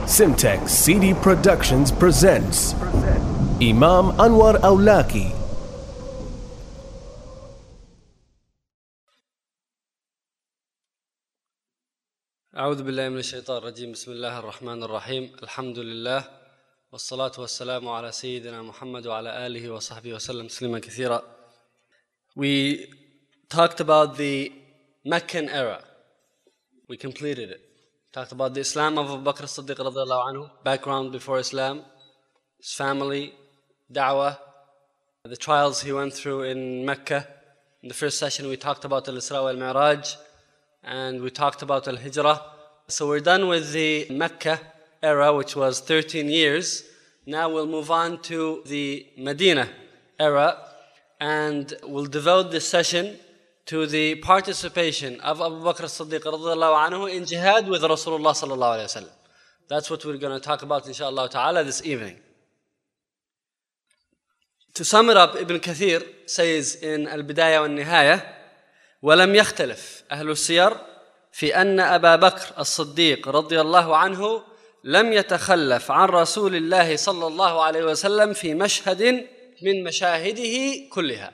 Simtex CD Productions presents Imam Anwar Awlaki. أعوذ بالله من الشيطان الرجيم. بسم الله الرحمن الرحيم. الحمد لله والصلاة والسلام على سيدنا محمد وعلى آله وصحبه وسلم تسليما كثيرا. We talked about the Meccan era. We completed it. Talked about the Islam of Abu Bakr as-Siddiq radiyallahu anhu, background before Islam, his family, da'wah, the trials he went through in Mecca. In the first session we talked about al-Isra wal-Mi'raj, and we talked about al-Hijrah. So we're done with the Mecca era, which was 13 years. Now we'll move on to the Medina era, and we'll devote this session to the participation of Abu Bakr as-Siddiq radiyallahu anhu in jihad with Rasulullah sallallahu alayhi wa sallam. That's what we're going to talk about inshaAllah ta'ala this evening. To sum it up, Ibn Kathir says in Al-Bidayah wal-Nihayah, ولم يختلف أهل السير في أن أبا بكر الصديق رضي الله عنه لم يتخلف عن رسول الله صلى الله عليه وسلم في مشهد من مشاهده كلها.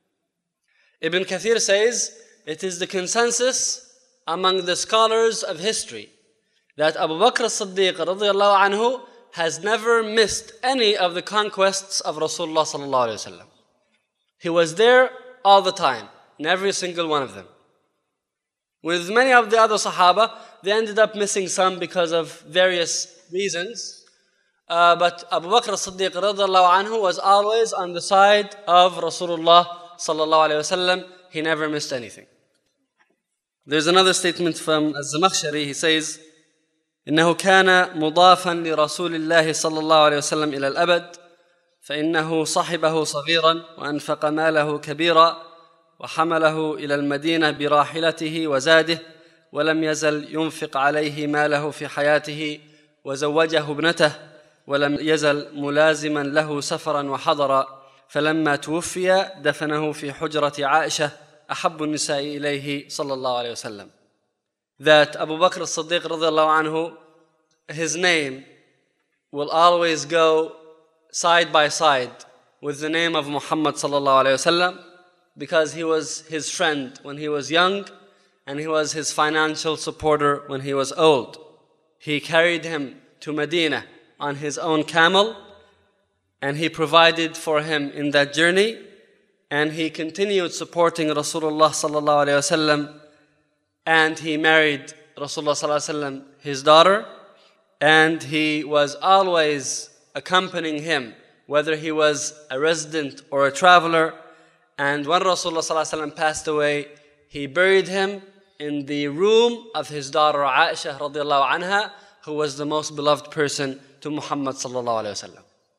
Ibn Kathir says, it is the consensus among the scholars of history that Abu Bakr as-Siddiq رضي الله عنه has never missed any of the conquests of Rasulullah sallallahu alayhi wa sallam. He was there all the time, in every single one of them. With many of the other Sahaba, they ended up missing some because of various reasons. But Abu Bakr as-Siddiq radiyallahu anhu was always on the side of Rasulullah sallallahu alayhi wasallam. He never missed anything. There's another statement from Az-Zamakhshari. He says, إنه كان مضافا لرسول الله صلى الله عليه وسلم إلى الأبد فإنه صحبه صغيرا وأنفق ماله كبيرا وحمله إلى المدينة براحلته وزاده ولم يزل ينفق عليه ماله في حياته وزوجه ابنته ولم يزل ملازما له سفرا وحضرا فلما توفي دفنه في حجرة عائشة أحب النساء إليه صلى الله عليه وسلم. That Abu Bakr as-Siddiq radiyallahu anhu, his name will always go side by side with the name of Muhammad sallallahu alayhi wasallam, because he was his friend when he was young and he was his financial supporter when he was old. He carried him to Medina on his own camel, and he provided for him in that journey, and he continued supporting Rasulullah sallallahu alayhi wasallam, and he married Rasulullah sallallahu alayhi wasallam, his daughter, and he was always accompanying him, whether he was a resident or a traveler. And when Rasulullah sallallahu alaihi wasallam passed away, he buried him in the room of his daughter Aisha radiallahu anha, who was the most beloved person to Muhammad sallallahu alaihi wasallam.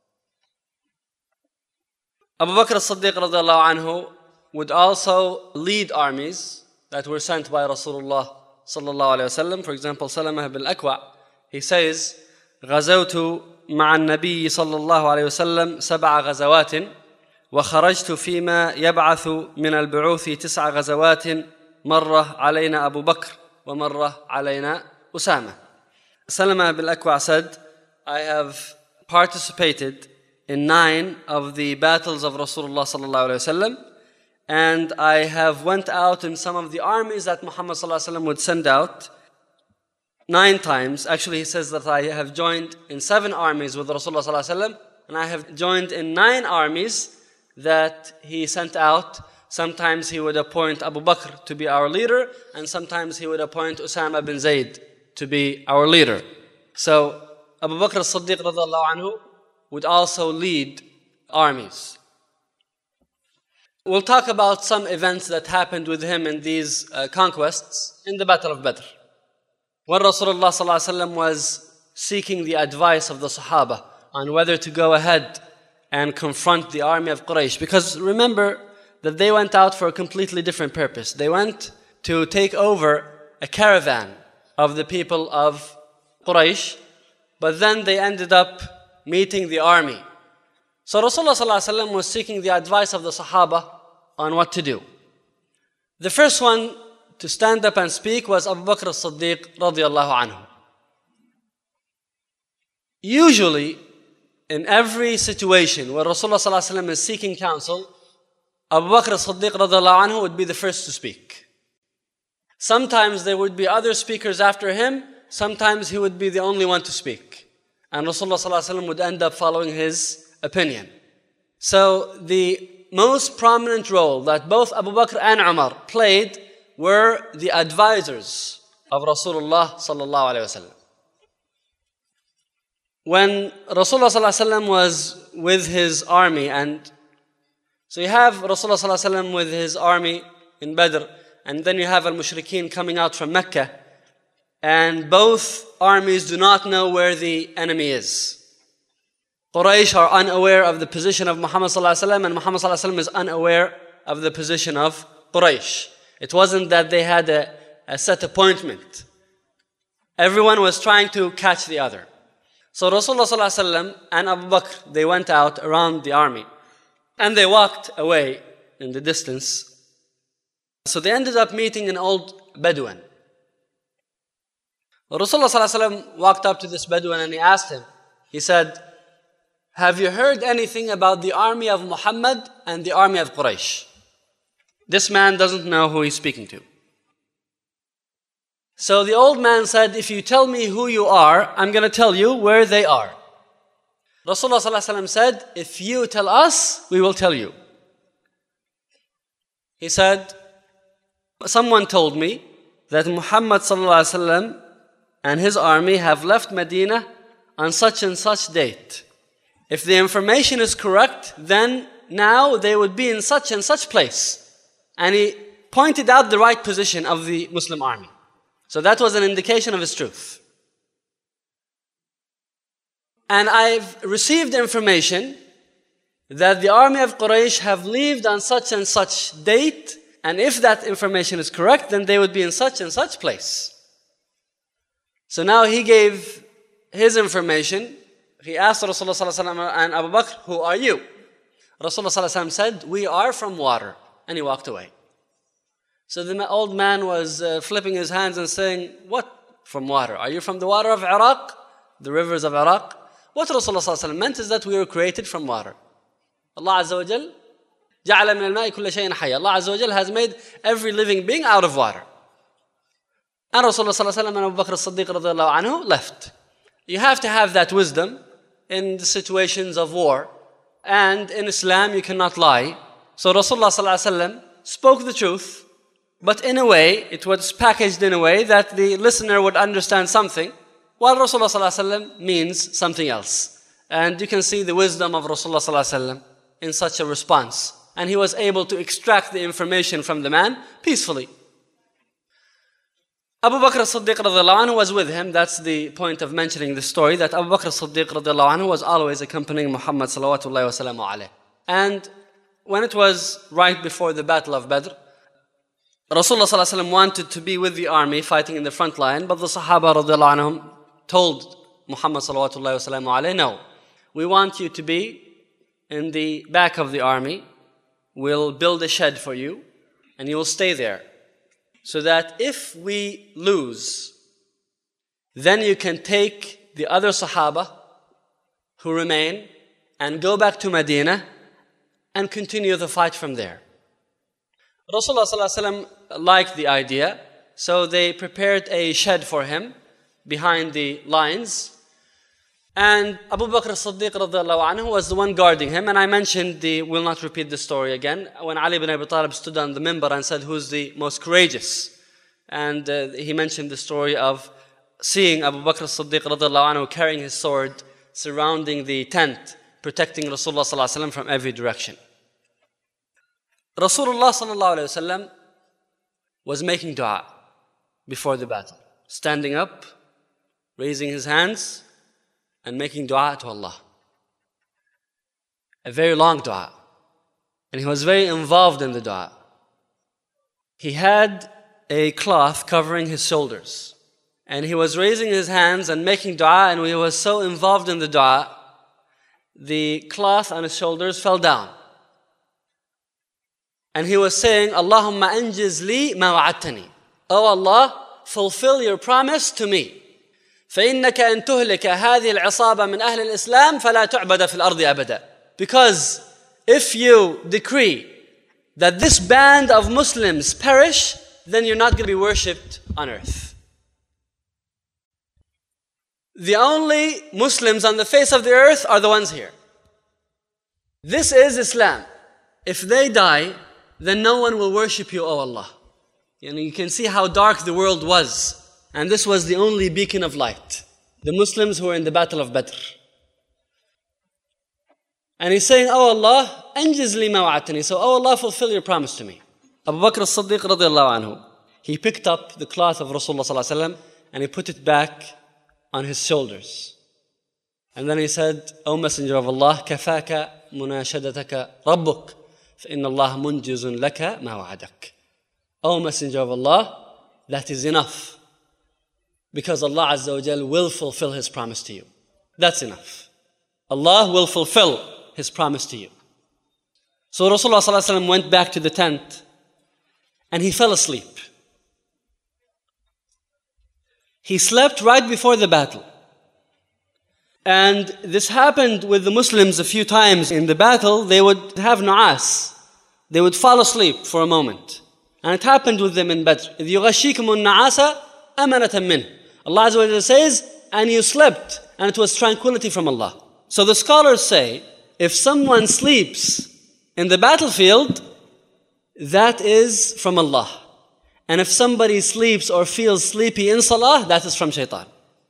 Abu Bakr as-Siddiq radiallahu anhu would also lead armies that were sent by Rasulullah sallallahu alaihi wasallam. For example, Salamah ibn al-Akwa, he says, غزوت مع النبي صلى الله عليه وسلم 7 غزوات وخرجت فيما يبعث من البعوث 9 غزوات مرة علينا أبو بكر ومرة علينا أسامة. Salama ibn al-Akwa said, I have participated in 9 of the battles of Rasulullah sallallahu alayhi wasallam, and I have went out in some of the armies that Muhammad sallallahu alayhi wasallam would send out 9 times. Actually, he says that I have joined in 7 armies with Rasulullah sallallahu alayhi wasallam, and I have joined in 9 armies that he sent out. Sometimes he would appoint Abu Bakr to be our leader, and sometimes he would appoint Usama bin Zayd to be our leader. So Abu Bakr as-Siddiq radiyallahu anhu would also lead armies. We'll talk about some events that happened with him in these conquests in the Battle of Badr. When Rasulullah sallallahu alaihi wasallam was seeking the advice of the Sahaba on whether to go ahead and confront the army of Quraysh. Because remember that they went out for a completely different purpose. They went to take over a caravan of the people of Quraysh, but then they ended up meeting the army. So Rasulullah ﷺ was seeking the advice of the Sahaba on what to do. The first one to stand up and speak was Abu Bakr as-Siddiq radiyallahu anhu. Usually, in every situation where Rasulullah ﷺ is seeking counsel, Abu Bakr as-Siddiq radiallahu anhu would be the first to speak. Sometimes there would be other speakers after him, sometimes he would be the only one to speak. And Rasulullah ﷺ would end up following his opinion. So the most prominent role that both Abu Bakr and Umar played were the advisors of Rasulullah sallallahu alaihi wasallam. When Rasulullah sallallahu alaihi wasallam was with his army, and so you have Rasulullah sallallahu alaihi wasallam with his army in Badr, and then you have al-Mushrikeen coming out from Mecca, and both armies do not know where the enemy is. Quraysh are unaware of the position of Muhammad sallallahu alaihi wasallam, and Muhammad sallallahu alaihi wasallam is unaware of the position of Quraysh. It wasn't that they had a set appointment. Everyone was trying to catch the other. So Rasulullah sallallahu alaihi wasallam and Abu Bakr, they went out around the army, and they walked away in the distance. So they ended up meeting an old Bedouin. Rasulullah sallallahu alaihi wasallam walked up to this Bedouin and he asked him, he said, "Have you heard anything about the army of Muhammad and the army of Quraysh?" This man doesn't know who he's speaking to. So the old man said, "If you tell me who you are, I'm going to tell you where they are." Rasulullah ﷺ said, "If you tell us, we will tell you." He said, "Someone told me that Muhammad ﷺ and his army have left Medina on such and such date. If the information is correct, then now they would be in such and such place." And he pointed out the right position of the Muslim army. So that was an indication of his truth. "And I've received information that the army of Quraysh have left on such and such date, and if that information is correct, then they would be in such and such place." So now he gave his information. He asked Rasulullah ﷺ and Abu Bakr, "Who are you?" Rasulullah ﷺ said, "We are from water." And he walked away. So the old man was flipping his hands and saying, "What from water? Are you from the water of Iraq? The rivers of Iraq?" What Rasulullah ﷺ meant is that we were created from water. Allah Azza wa Jal جعل من الماء كل شيء حي. Allah Azza wa Jal has made every living being out of water. And Rasulullah ﷺ and Abu Bakr as-Siddiq radiallahu anhu left. You have to have that wisdom in the situations of war. And in Islam you cannot lie. So Rasulullah ﷺ spoke the truth, but in a way, it was packaged in a way that the listener would understand something, while Rasulullah ﷺ means something else. And you can see the wisdom of Rasulullah ﷺ in such a response. And he was able to extract the information from the man peacefully. Abu Bakr as-Siddiq radiallahu anhu was with him. That's the point of mentioning the story, that Abu Bakr as-Siddiq radiallahu anhu was always accompanying Muhammad salawatullahi wa salamu alayhi. And when it was right before the Battle of Badr, Rasulullah ﷺ wanted to be with the army fighting in the front line, but the Sahaba radiallahu anhum told Muhammad sallallahu alaihi wasallam, "No, we want you to be in the back of the army. We'll build a shed for you and you will stay there, so that if we lose, then you can take the other Sahaba who remain and go back to Medina and continue the fight from there." Rasulullah ﷺ liked the idea, so they prepared a shed for him behind the lines. And Abu Bakr as-Siddiq radiallahu anhu was the one guarding him. And I mentioned we'll not repeat the story again, when Ali ibn Abi Talib stood on the minbar and said, "Who's the most courageous?" And he mentioned the story of seeing Abu Bakr as-Siddiq radiallahu anhu carrying his sword, surrounding the tent, protecting Rasulullah sallallahu alaihi wasallam from every direction. Rasulullah sallallahu alaihi wasallam was making dua before the battle, standing up, raising his hands, and making dua to Allah. A very long dua. And he was very involved in the dua. He had a cloth covering his shoulders. And he was raising his hands and making dua, and he was so involved in the dua, the cloth on his shoulders fell down. And he was saying, "Allahumma anjiz li ma wa'adtani." "Oh Allah, fulfill your promise to me." فإنك أن تهلك هذه العصابة من أهل الإسلام فلا تعبد في الأرض أبدا. Because if you decree that this band of Muslims perish, then you're not going to be worshipped on earth. The only Muslims on the face of the earth are the ones here. This is Islam. If they die, then no one will worship you, O Allah. You can see how dark the world was. And this was the only beacon of light. The Muslims who were in the battle of Badr. And he's saying, Oh Allah, anjiz li ma wa'atani. So, Oh Allah, fulfill your promise to me. Abu Bakr as-Siddiq radiallahu anhu, he picked up the cloth of Rasulullah sallallahu alaihi wasallam and he put it back on his shoulders. And then he said, O Messenger of Allah, kafaka munashadataka rabbuk, fa inna Allah munjizun laka ma wa'adak. O Messenger of Allah, that is enough. Because Allah Azza wa Jal will fulfill His promise to you. That's enough. Allah will fulfill His promise to you. So Rasulullah sallallahu alaihi wasallam went back to the tent and he fell asleep. He slept right before the battle. And this happened with the Muslims a few times in the battle. They would have nu'as. They would fall asleep for a moment. And it happened with them in Badr. إِذْ يُغَشِّيكُمُ النَّعَاسَ أَمَنَةً مِّنْهُ. Allah Azza wa Jalla says, and you slept, and it was tranquility from Allah. So the scholars say, if someone sleeps in the battlefield, that is from Allah. And if somebody sleeps or feels sleepy in salah, that is from shaitan.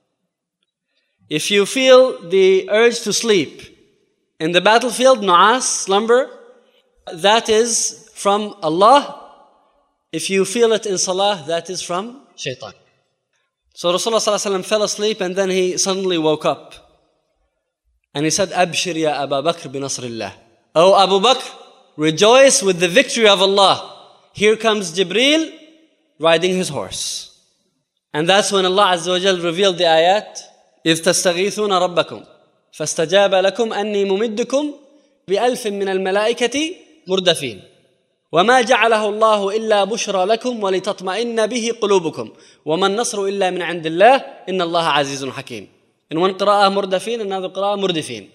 If you feel the urge to sleep in the battlefield, nu'as, slumber, that is from Allah. If you feel it in salah, that is from shaitan. So Rasulullah sallallahu alaihi wasallam fell asleep and then he suddenly woke up. And he said, Abshir ya Abu Bakr bi Nasrillah. Oh Abu Bakr, rejoice with the victory of Allah. Here comes Jibreel riding his horse. And that's when Allah Azza wa Jal revealed the ayat, إِذْ تَسْتَغِيثُونَ رَبَّكُمْ فَاسْتَجَابَ لَكُمْ أَنِّي مُمِدُّكُمْ بِأَلْفٍ مِّنَ الْمَلَائِكَةِ مُرْدَفِينَ وما جعله الله إلا بشرى لكم ولتطمئن به قلوبكم وما النصر إلا من عند الله إن الله عزيز حكيم. In one قراءة مردفين, another قراءة مردفين.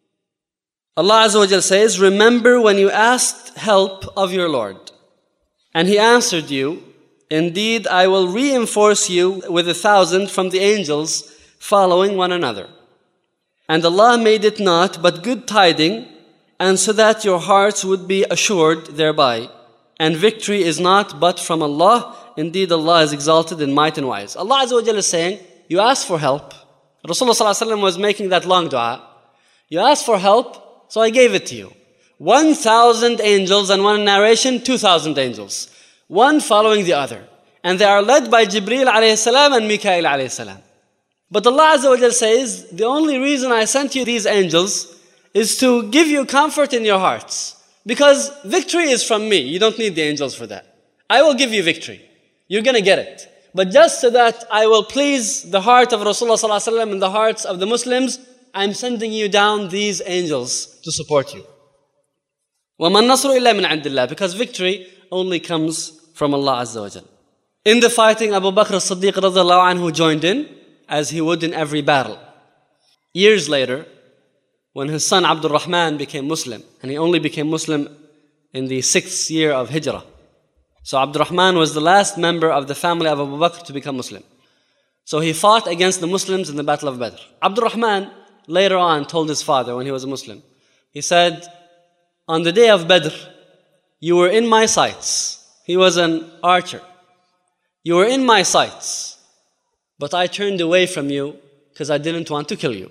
Allah Azza wa Jal says, remember when you asked help of your Lord. And He answered you, indeed I will reinforce you with 1,000 from the angels following one another. And Allah made it not but good tiding, and so that your hearts would be assured thereby. And victory is not but from Allah. Indeed, Allah is exalted in might and wise. Allah Azza wa Jalla is saying, you asked for help. Rasulullah sallallahu alaihi wasallam was making that long dua. You asked for help, so I gave it to you. 1,000 angels, and one narration, 2,000 angels. One following the other. And they are led by Jibreel alayhi salam and Mikail alayhi salam. But Allah Azza wa Jalla says, the only reason I sent you these angels is to give you comfort in your hearts. Because victory is from me. You don't need the angels for that. I will give you victory. You're going to get it. But just so that I will please the heart of Rasulullah sallallahu alaihi wasallam and the hearts of the Muslims, I'm sending you down these angels to support you. وَمَا النَّصْرُ إِلَّا مِنْ عِنْدِ اللَّهِ. Because victory only comes from Allah Azza wa Jal. In the fighting, Abu Bakr as-Siddiq radiallahu anhu joined in, as he would in every battle. Years later, when his son Abdul Rahman became Muslim, and he only became Muslim in the 6th year of Hijrah. So Abdul Rahman was the last member of the family of Abu Bakr to become Muslim. So he fought against the Muslims in the Battle of Badr. Abdul Rahman later on told his father when he was a Muslim, he said, on the day of Badr, you were in my sights. He was an archer. You were in my sights, but I turned away from you because I didn't want to kill you.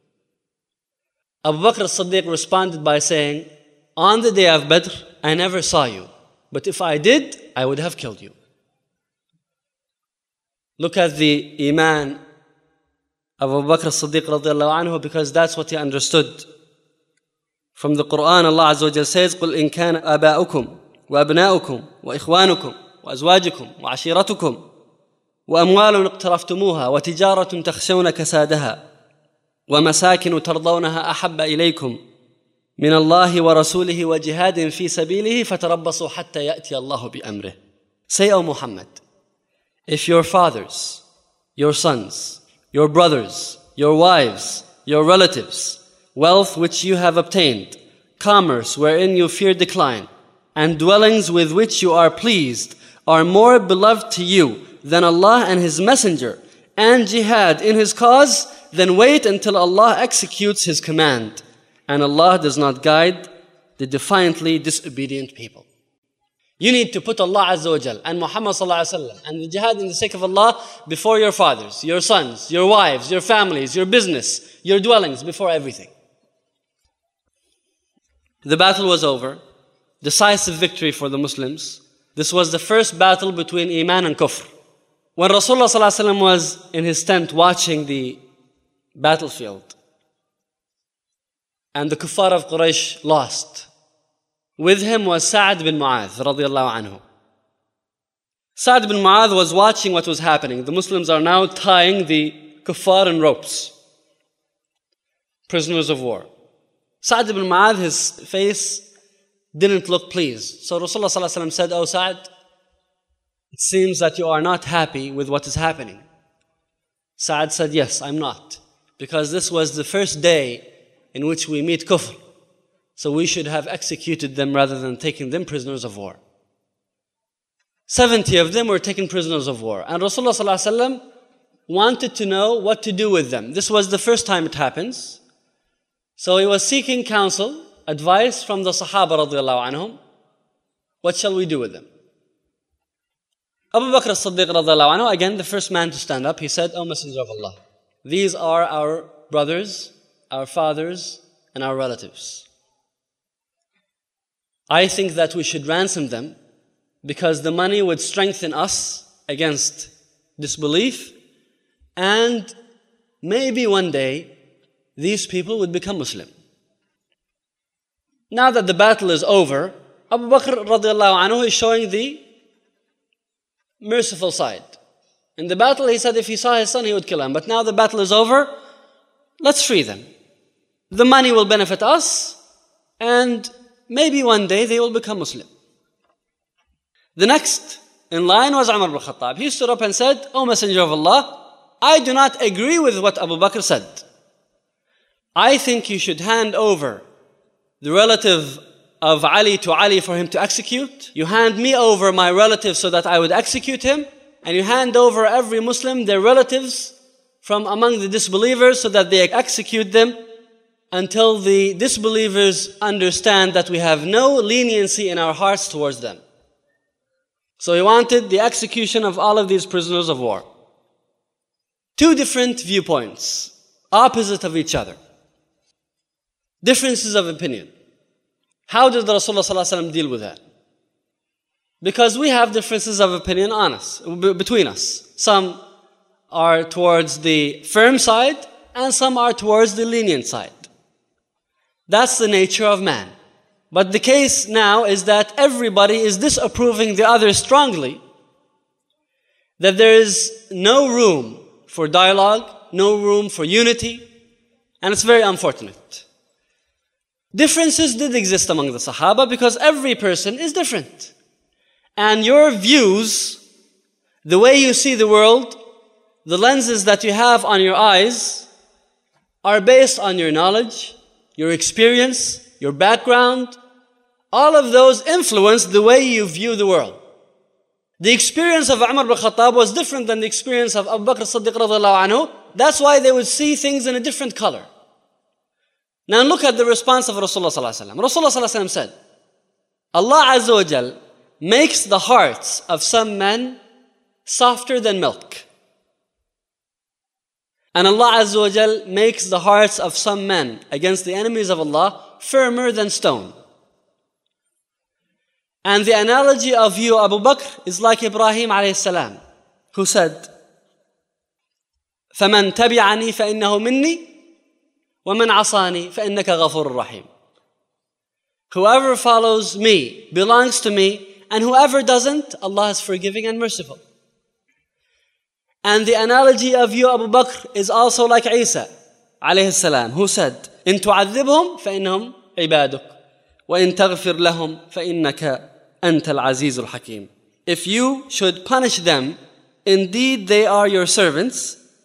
Abu Bakr as-Siddiq responded by saying, on the day of Badr, I never saw you. But if I did, I would have killed you. Look at the iman of Abu Bakr as-Siddiq radiallahu anhu, because that's what he understood. From the Quran, Allah Azza wa Jalla says, قُلْ إِن كَانَ آبَاؤُكُمْ وَأَبْنَاؤُكُمْ وَإِخْوَانُكُمْ وَأَزْوَاجُكُمْ وَعَشِيرَتُكُمْ وَأَمْوَالٌ اقْتَرَفْتُمُوهَا وَتِجَارَةٌ تَخْشَوْنَ كَسَادَهَا وَمَسَاكِنُ تَرْضَوْنَهَا أَحَبَّ إِلَيْكُمْ مِنَ اللَّهِ وَرَسُولِهِ وَجِهَادٍ فِي سَبِيلِهِ فَتَرَبَّصُوا حَتَّى يَأْتِيَ اللَّهُ بِأَمْرِهِ. Say, O Muhammad, if your fathers, your sons, your brothers, your wives, your relatives, wealth which you have obtained, commerce wherein you fear decline, and dwellings with which you are pleased, are more beloved to you than Allah and His Messenger, and jihad in His cause, then wait until Allah executes His command. And Allah does not guide the defiantly disobedient people. You need to put Allah Azza wa Jal and Muhammad Sallallahu Alaihi Wasallam and the jihad in the sake of Allah before your fathers, your sons, your wives, your families, your business, your dwellings, before everything. The battle was over. Decisive victory for the Muslims. This was the first battle between Iman and Kufr. When Rasulullah Sallallahu Alaihi Wasallam was in his tent watching the battlefield, and the kuffar of Quraysh lost, with him was Sa'd bin Mu'adh radiyallahu anhu. Sa'd bin Mu'adh was watching what was happening. The Muslims are now tying the kuffar in ropes, prisoners of war. Sa'd bin Mu'adh, his face didn't look pleased. So Rasulullah Sallallahu Alaihi Wasallam said, "Oh Sa'd, it seems that you are not happy with what is happening." Sa'd said, "Yes, I'm not. Because this was the first day in which we meet kufr. So we should have executed them rather than taking them prisoners of war." 70 of them were taken prisoners of war. And Rasulullah Sallallahu Alaihi Wasallam wanted to know what to do with them. This was the first time it happens. So he was seeking counsel, advice from the Sahaba radiallahu anhum. What shall we do with them? Abu Bakr as-Siddiq radiallahu anhu, again the first man to stand up, he said, "O Messenger of Allah, these are our brothers, our fathers, and our relatives. I think that we should ransom them because the money would strengthen us against disbelief, and maybe one day these people would become Muslim." Now that the battle is over, Abu Bakr radiallahu anhu is showing the merciful side. In the battle, he said if he saw his son, he would kill him. But now the battle is over, let's free them. The money will benefit us, and maybe one day they will become Muslim. The next in line was Umar ibn Khattab. He stood up and said, "O Messenger of Allah, I do not agree with what Abu Bakr said. I think you should hand over the relative of Ali to Ali for him to execute. You hand me over my relative so that I would execute him. And you hand over every Muslim their relatives from among the disbelievers so that they execute them until the disbelievers understand that we have no leniency in our hearts towards them." So he wanted the execution of all of these prisoners of war. Two different viewpoints, opposite of each other. Differences of opinion. How did Rasulullah Sallallahu Alaihi Wasallam deal with that? Because we have differences of opinion between us. Some are towards the firm side and some are towards the lenient side. That's the nature of man. But the case now is that everybody is disapproving the other strongly, that there is no room for dialogue, no room for unity, and it's very unfortunate. Differences did exist among the Sahaba because every person is different. And your views, the way you see the world, the lenses that you have on your eyes, are based on your knowledge, your experience, your background. All of those influence the way you view the world. The experience of Umar ibn Khattab was different than the experience of Abu Bakr as-Siddiq radhiyallahu anhu. That's why they would see things in a different color. Now look at the response of Rasulullah sallallahu alaihi wasallam. Rasulullah sallallahu alaihi wasallam said, Allah Azza wa Jal makes the hearts of some men softer than milk. And Allah Azza wa Jal makes the hearts of some men against the enemies of Allah firmer than stone. And the analogy of you, Abu Bakr, is like Ibrahim alayhi salam, who said, فَمَنْ تَبِعَنِي فَإِنَّهُ مِنِّي وَمَنْ عَصَانِي فَإِنَّكَ غَفُورٌ رَحِيمٌ. Whoever follows me belongs to me, and whoever doesn't, Allah is forgiving and merciful. And the analogy of you, Abu Bakr, is also like Isa alayhi salam, who said, إِن تُعَذِّبْهُمْ فَإِنَّهُمْ عِبَادُكَ وَإِن تَغْفِرْ لَهُمْ فَإِنَّكَ أَنْتَ الْعَزِيزُ الْحَكِيمُ. If you should punish them, indeed they are your servants,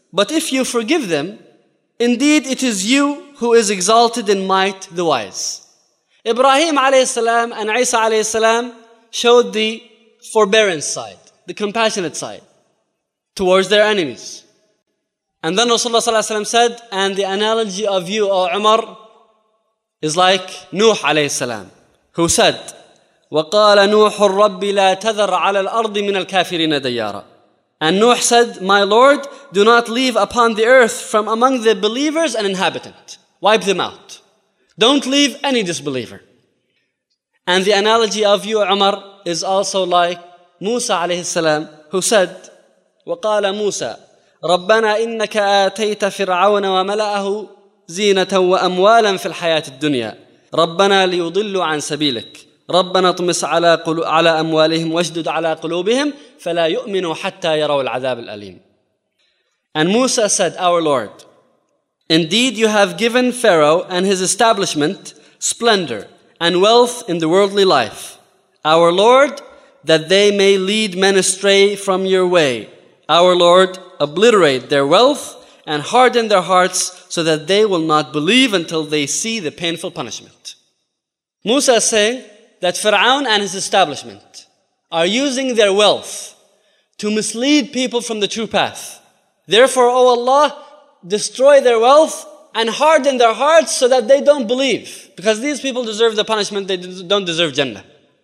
But if you forgive them, indeed it is you who is exalted in might, the wise. Ibrahim alayhi salam and Isa alayhi salam showed the forbearance side, the compassionate side towards their enemies. And then Rasulullah sallallahu alaihi wasallam said, and the analogy of you, O Umar, is like Nuh alayhi salam, who said, وَقَالَ نُوحُ الرَّبِّ لَا تَذَرْ عَلَى الْأَرْضِ مِنَ الْكَافِرِينَ دَيَّارًا. And Nuh said, my Lord, do not leave upon the earth from among the believers an inhabitant. Wipe them out. Don't leave any disbeliever. And the analogy of you, Umar, is also like Musa alayhi salam, who said, وَقَالَ مُوسَى رَبَّنَا إِنَّكَ آتَيْتَ فِرْعَوْنَ وَمَلَأَهُ زِينَةً وَأَمْوَالًا فِي الْحَيَاةِ الدُّنْيَا رَبَّنَا لِيُضِلُّوا عَنْ سَبِيلِكَ رَبَّنَا طُمِسْ على أموالهم واشدد على قلوبهم فلا يؤمنوا حتى يروا العذاب الأليم. And Musa said, our Lord, indeed you have given Pharaoh and his establishment splendor and wealth in the worldly life. Our Lord, that they may lead men astray from your way. Our Lord, obliterate their wealth and harden their hearts so that they will not believe until they see the painful punishment. Musa is saying that Fir'aun and his establishment are using their wealth to mislead people from the true path. Therefore, O Allah, destroy their wealth and harden their hearts so that they don't believe. Because these people deserve the punishment, they don't deserve Jannah.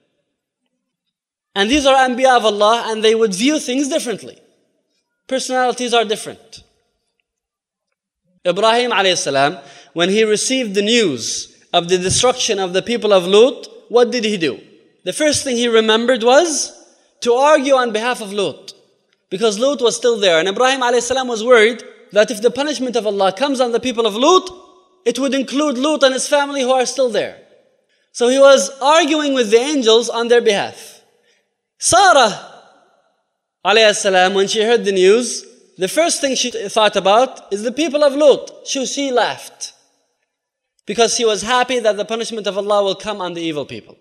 And these are Anbiya of Allah, and they would view things differently. Personalities are different. Ibrahim alayhi salam, when he received the news of the destruction of the people of Lut, what did he do? The first thing he remembered was to argue on behalf of Lut. Because Lut was still there. And Ibrahim alayhi salam was worried that if the punishment of Allah comes on the people of Lut, it would include Lut and his family who are still there. So he was arguing with the angels on their behalf. Sarah alayhi salam, when she heard the news, the first thing she thought about is the people of Lut. She laughed. Because she was happy that the punishment of Allah will come on the evil people.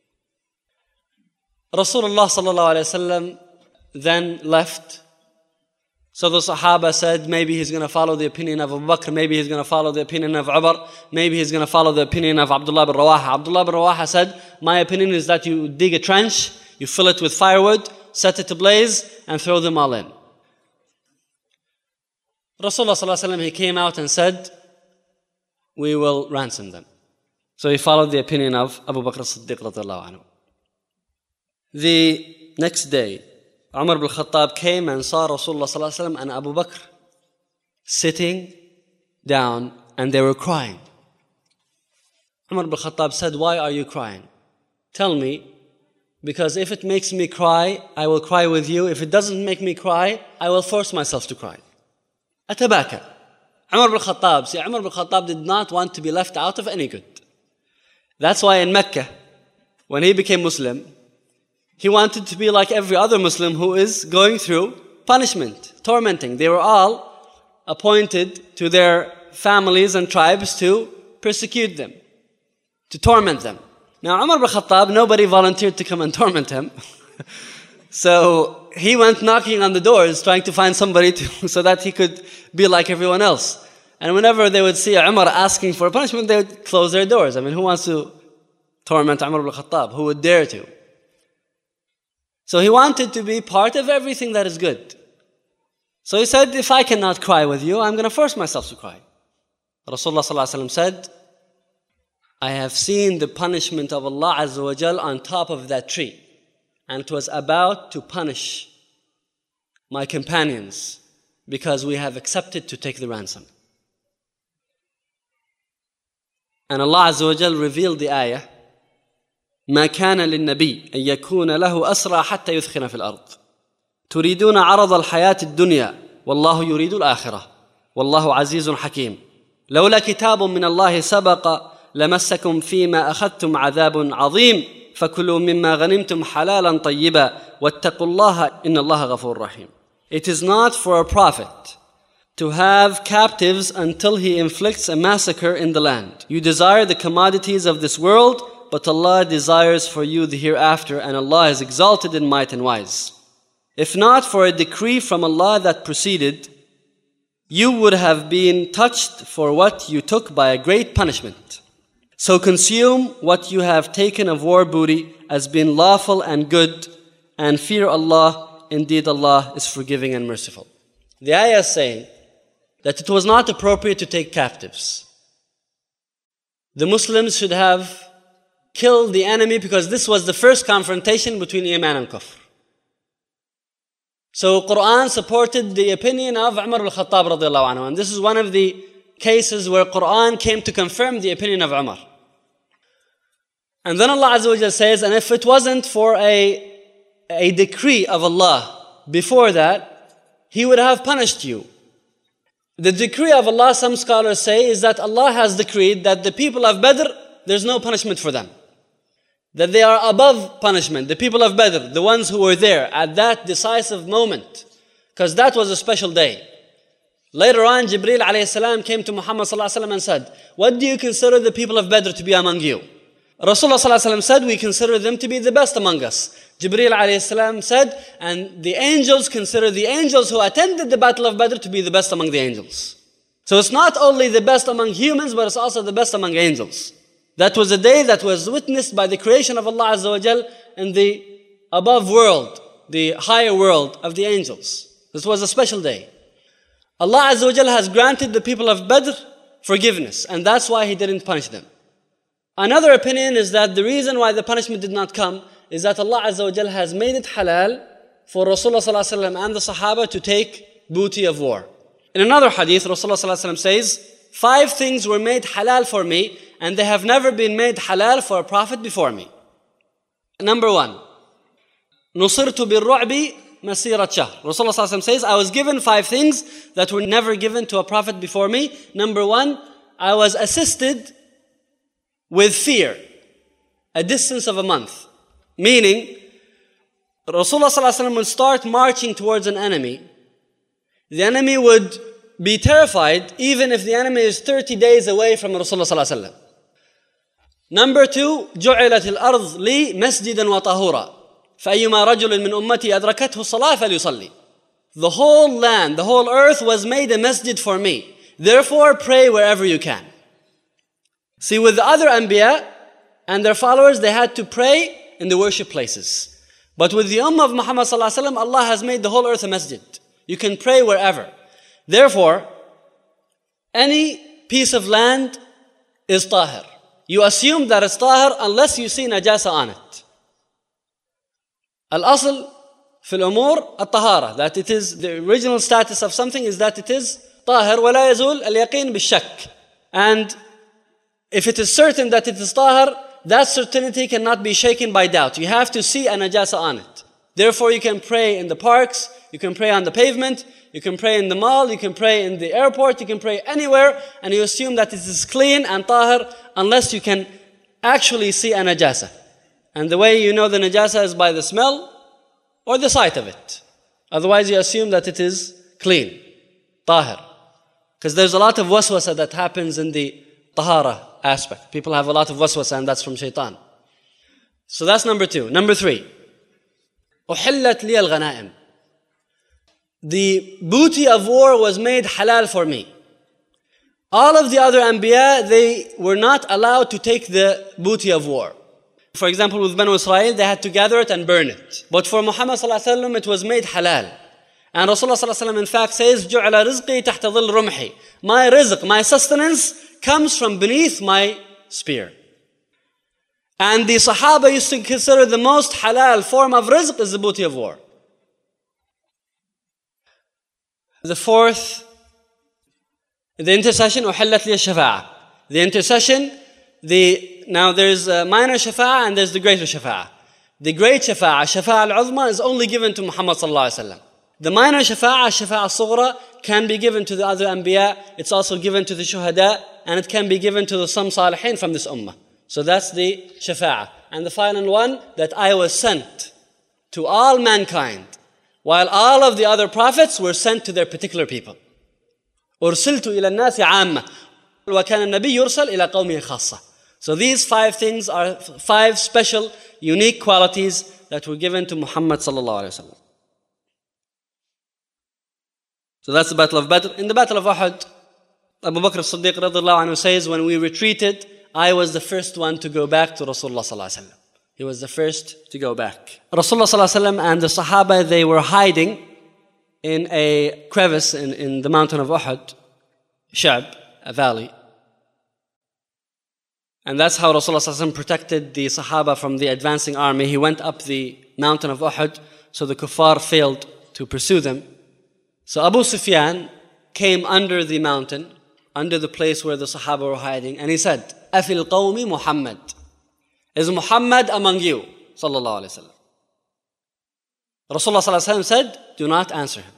Rasulullah sallallahu alayhi wasallam then left. So the Sahaba said, maybe he's going to follow the opinion of Abu Bakr, maybe he's going to follow the opinion of Umar, maybe he's going to follow the opinion of Abdullah bin Rawaha. Abdullah bin Rawaha said, my opinion is that you dig a trench, you fill it with firewood, set it ablaze, and throw them all in. Rasulullah sallallahu alayhi wasallam, he came out and said, we will ransom them. So he followed the opinion of Abu Bakr as-Siddiq radiyallahu anhu. The next day, Umar ibn Khattab came and saw Rasulullah sallallahu alaihi wasallam and Abu Bakr sitting down, and they were crying. Umar ibn Khattab said, why are you crying? Tell me, because if it makes me cry, I will cry with you. If it doesn't make me cry, I will force myself to cry. Atabaka. Umar ibn Khattab did not want to be left out of any good. That's why in Mecca, when he became Muslim, he wanted to be like every other Muslim who is going through punishment, tormenting. They were all appointed to their families and tribes to persecute them, to torment them. Now Umar ibn Khattab, nobody volunteered to come and torment him. So he went knocking on the doors, trying to find somebody so that he could be like everyone else. And whenever they would see Umar asking for punishment, they would close their doors. I mean, who wants to torment Umar ibn Khattab? Who would dare to? So he wanted to be part of everything that is good. So he said, if I cannot cry with you, I'm going to force myself to cry. Rasulullah sallallahu alaihi wasallam said, I have seen the punishment of Allah Azza wa Jal on top of that tree. And it was about to punish my companions because we have accepted to take the ransom. And Allah Azza wa Jal revealed the ayah, ما كان للنبي أن يكون له أسرى حتى يثخن في الأرض تريدون عرض الحياة الدنيا والله يريد الآخرة والله عزيز حكيم لولا كتاب من الله سبق لمسكم فيما أخذتم عذاب عظيم فكلوا مما غنمتم حلالا طيبا واتقوا الله إن الله غفور رحيم. It is not for a prophet to have captives until he inflicts a massacre in the land. You desire the commodities of this world, but Allah desires for you the hereafter, and Allah is exalted in might and wise. If not for a decree from Allah that preceded, you would have been touched for what you took by a great punishment. So consume what you have taken of war booty as being lawful and good, and fear Allah. Indeed, Allah is forgiving and merciful. The ayah is saying that it was not appropriate to take captives. The Muslims should have killed the enemy because this was the first confrontation between Iman and Kufr. So Quran supported the opinion of Umar al-Khattab radiallahu anhu, and this is one of the cases where Quran came to confirm the opinion of Umar. And then Allah Azza wa Jalla says, and if it wasn't for a decree of Allah before that, He would have punished you. The decree of Allah, some scholars say, is that Allah has decreed that the people of Badr, there's no punishment for them. That they are above punishment. The people of Badr, the ones who were there at that decisive moment, because that was a special day. Later on, Jibreel alayhi salam came to Muhammad sallallahu alayhi wa sallam and said, what do you consider the people of Badr to be among you? Rasulullah sallallahu alayhi wa sallam said, we consider them to be the best among us. Jibreel alayhi salam said, and the angels consider the angels who attended the battle of Badr to be the best among the angels. So it's not only the best among humans, but it's also the best among angels. That was a day that was witnessed by the creation of Allah Azza wa Jal in the above world, the higher world of the angels. This was a special day. Allah Azza wa Jal has granted the people of Badr forgiveness, and that's why He didn't punish them. Another opinion is that the reason why the punishment did not come is that Allah Azza wa Jal has made it halal for Rasulullah sallallahu alaihi wasallam and the Sahaba to take booty of war. In another hadith, Rasulullah sallallahu alaihi wasallam says, 5 things were made halal for me, and they have never been made halal for a prophet before me. Number 1, نُصِرْتُ بِالرُّعْبِ مَسِيرَةَ شَهْرٍ. Rasulullah sallallahu alaihi wasallam says, I was given 5 things that were never given to a prophet before me. Number 1, I was assisted with fear, a distance of a month. Meaning, Rasulullah sallallahu alaihi wasallam would start marching towards an enemy. The enemy would be terrified even if the enemy is 30 days away from Rasulullah sallallahu alaihi wasallam. Number 2, جُعِلَتِ الْأَرْضِ لِي مَسْجِدًا وَطَهُورًا فَأَيُّمَا رَجُلٍ مِّنْ أُمَّتِي أَدْرَكَتْهُ الصَّلَاةُ فَلْيُصَلِّ. The whole land, the whole earth was made a masjid for me. Therefore, pray wherever you can. See, with the other Anbiya and their followers, they had to pray in the worship places. But with the Ummah of Muhammad sallallahu alaihi wasallam, Allah has made the whole earth a masjid. You can pray wherever. Therefore, any piece of land is tahir. You assume that it's tahir unless you see najasa on it. Al-asl fil umur at-tahara, that it is the original status of something is that it is tahir, ولا يزول اليقين بالشك. And if it is certain that it is tahir, that certainty cannot be shaken by doubt. You have to see a najasa on it. Therefore, you can pray in the parks, you can pray on the pavement, you can pray in the mall, you can pray in the airport, you can pray anywhere, and you assume that it is clean and tahir unless you can actually see a najasa. And the way you know the najasa is by the smell or the sight of it. Otherwise, you assume that it is clean, tahir. Because there's a lot of waswasa that happens in the tahara aspect. People have a lot of waswasa, and that's from shaitan. So that's number 2. Number 3, أُحِلَّتْ لِيَ الْغَنَائِمِ. The booty of war was made halal for me. All of the other Anbiya, they were not allowed to take the booty of war. For example, with Banu Israel, they had to gather it and burn it. But for Muhammad sallallahu alaihi wasallam, it was made halal. And Rasulullah sallallahu alaihi wasallam in fact says, جُعْلَ رِزْقِي تَحْتَ ظِلِّ رُمْحِ. My rizq, my sustenance comes from beneath my spear. And the Sahaba used to consider the most halal form of rizq is the booty of war. The 4th, the intercession, أُحِلَّتْ لِيَ الشَّفَاعَةِ. The intercession, now there's a minor shafa'ah and there's the greater shafa'ah. The great shafa'ah, shafa'ah al-uzma, is only given to Muhammad sallallahu alaihi wasallam. The minor shafa'ah, shafa'ah al-sughra, can be given to the other anbiya. It's also given to the shuhada, and it can be given to some salihin from this ummah. So that's the shafa'ah. And the final one, that I was sent to all mankind, while all of the other prophets were sent to their particular people. أُرْسِلْتُ إِلَى النَّاسِ عَامَّةً وَكَانَ النَّبِيُّ يُرْسَلْ إِلَى قَوْمِهِ خَاصَّةً. So these 5 things are 5 special, unique qualities that were given to Muhammad sallallahu alaihi wasallam. So that's the Battle of Badr. In the Battle of Uhud, Abu Bakr as-Siddiq radiallahu anhu says, when we retreated, I was the first one to go back to Rasulullah sallallahu alaihi wasallam. He was the first to go back. Rasulullah sallallahu alaihi wasallam and the Sahaba, they were hiding in a crevice in the mountain of Uhud, Sha'b, a valley. And that's how Rasulullah sallallahu alaihi wasallam protected the Sahaba from the advancing army. He went up the mountain of Uhud, so the kuffar failed to pursue them. So Abu Sufyan came under the mountain, under the place where the Sahaba were hiding, and he said, "Afil qawmi Muhammad." Is Muhammad among you? Sallallahu alayhi wa sallam. Rasulullah sallallahu alayhi wa sallam said, do not answer him.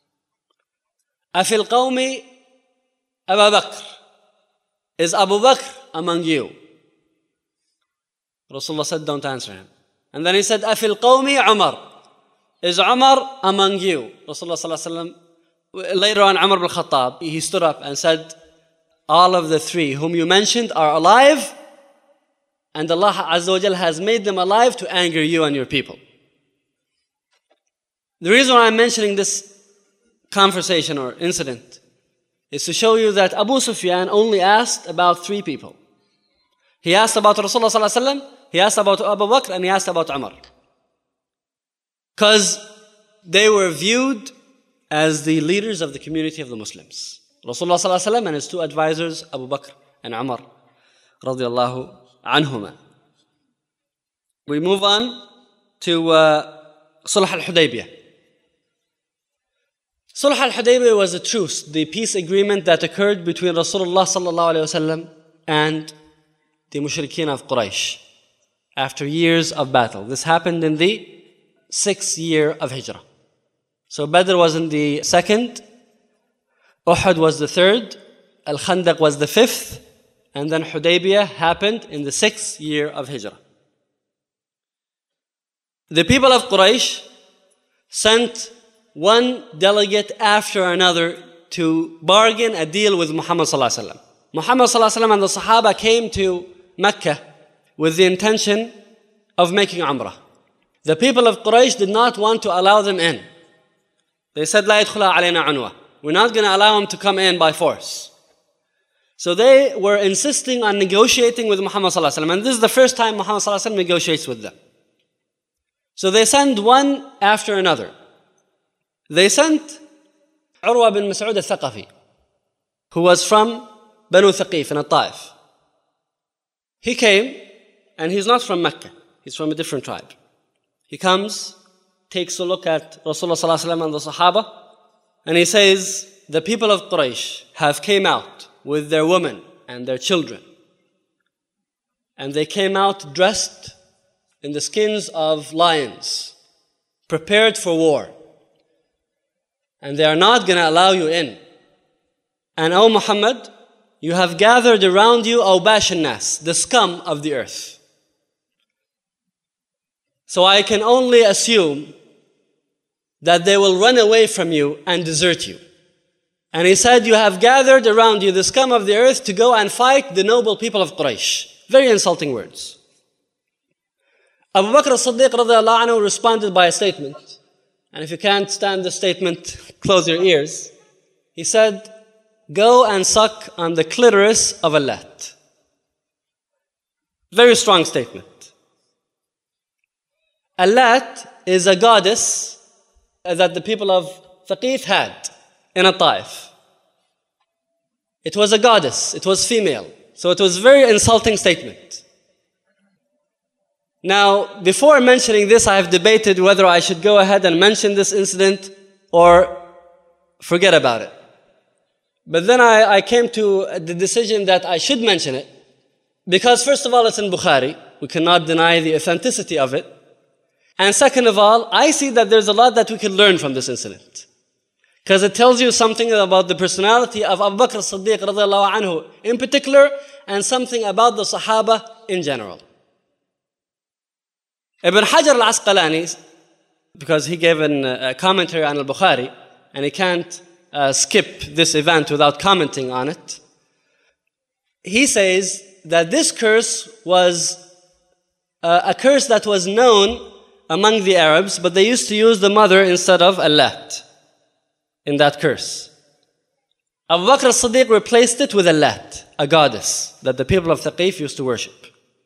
Afil qawmi Abu Bakr. Is Abu Bakr among you? Rasulullah said, don't answer him. And then he said, Afil qawmi Umar. Is Umar among you? Rasulullah sallallahu alayhi wa sallam, later on Umar ibn Khattab, he stood up and said, all of the three whom you mentioned are alive, and Allah Azza wa Jal has made them alive to anger you and your people. The reason why I'm mentioning this conversation or incident is to show you that Abu Sufyan only asked about three people. He asked about Rasulullah sallallahu alaihi wasallam, he asked about Abu Bakr, and he asked about Umar. Because they were viewed as the leaders of the community of the Muslims. Rasulullah sallallahu alaihi wasallam and his two advisors, Abu Bakr and Umar, radiyallahu anhuma. We move on to Sulh al-Hudaybiyah. Sulh al-Hudaybiyah was a truce, the peace agreement that occurred between Rasulullah sallallahu alaihi wasallam and the mushrikeen of Quraysh after years of battle. This happened in the 6th year of Hijrah. So Badr was in the 2nd, Uhud was the 3rd, Al-Khandaq was the 5th, and then Hudaybiyah happened in the 6th year of Hijrah. The people of Quraysh sent one delegate after another to bargain a deal with Muhammad sallallahu alaihi wasallam. Muhammad sallallahu alaihi wasallam and the Sahaba came to Mecca with the intention of making Umrah. The people of Quraysh did not want to allow them in. They said, "La yadkhula alayna unwa." We're not going to allow him to come in by force. So they were insisting on negotiating with Muhammad sallallahu alaihi wasallam, and this is the first time Muhammad sallallahu alaihi wasallam negotiates with them. So they send one after another. They sent Urwa bin Mas'ud al-Thaqafi, who was from Banu Thaqif in Al-Ta'if. He came, and he's not from Mecca. He's from a different tribe. He comes, takes a look at Rasulullah sallallahu alaihi wasallam and the Sahaba, and he says, the people of Quraysh have came out with their women and their children. And they came out dressed in the skins of lions, prepared for war. And they are not going to allow you in. And O Muhammad, you have gathered around you Awbash an-Nas, the scum of the earth. So I can only assume that they will run away from you and desert you. And he said, you have gathered around you the scum of the earth to go and fight the noble people of Quraysh. Very insulting words. Abu Bakr as-Siddiq radiallahu anhu responded by a statement. And if you can't stand the statement, close your ears. He said, go and suck on the clitoris of a Lat. Very strong statement. A Lat is a goddess that the people of Thaqif had in a Ta'if. It was a goddess, it was female. So it was a very insulting statement. Now, before mentioning this, I have debated whether I should go ahead and mention this incident or forget about it. But then I came to the decision that I should mention it because first of all, it's in Bukhari. We cannot deny the authenticity of it. And second of all, I see that there's a lot that we can learn from this incident. Because it tells you something about the personality of Abu Bakr as-Siddiq radiallahu anhu in particular, and something about the Sahaba in general. Ibn Hajar al-Asqalani, because he gave a commentary on al-Bukhari, and he can't skip this event without commenting on it, he says that this curse was a curse that was known among the Arabs, but they used to use the mother instead of Allat. in that curse. Abu Bakr as-Siddiq replaced it with a Lat, a goddess that the people of Thaqif used to worship.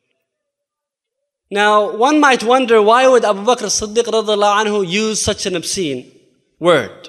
Now, one might wonder, why would Abu Bakr as-Siddiq radiallahu anhu use such an obscene word?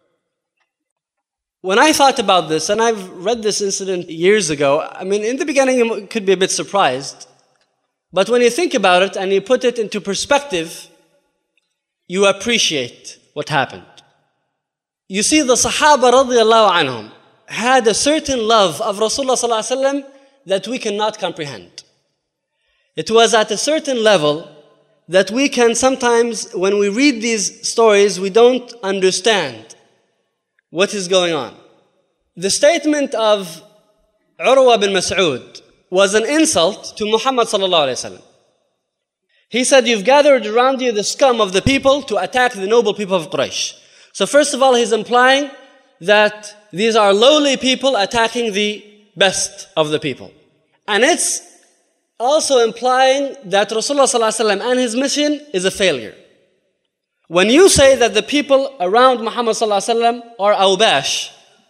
When I thought about this, and I've read this incident years ago, I mean, in the beginning you could be a bit surprised. But when you think about it and you put it into perspective, you appreciate what happened. You see, the Sahaba radiallahu anhum had a certain love of Rasulullah sallallahu alaihi wasallam that we cannot comprehend. It was at a certain level that we can sometimes, when we read these stories, we don't understand what is going on. The statement of Urwa bin Mas'ud was an insult to Muhammad sallallahu alaihi wasallam. He said, "You've gathered around you the scum of the people to attack the noble people of Quraysh." So first of all, he's implying that these are lowly people attacking the best of the people. And it's also implying that Rasulullah sallallahu alaihi wasallam and his mission is a failure. When you say that the people around Muhammad sallallahu alaihi wasallam are awbash,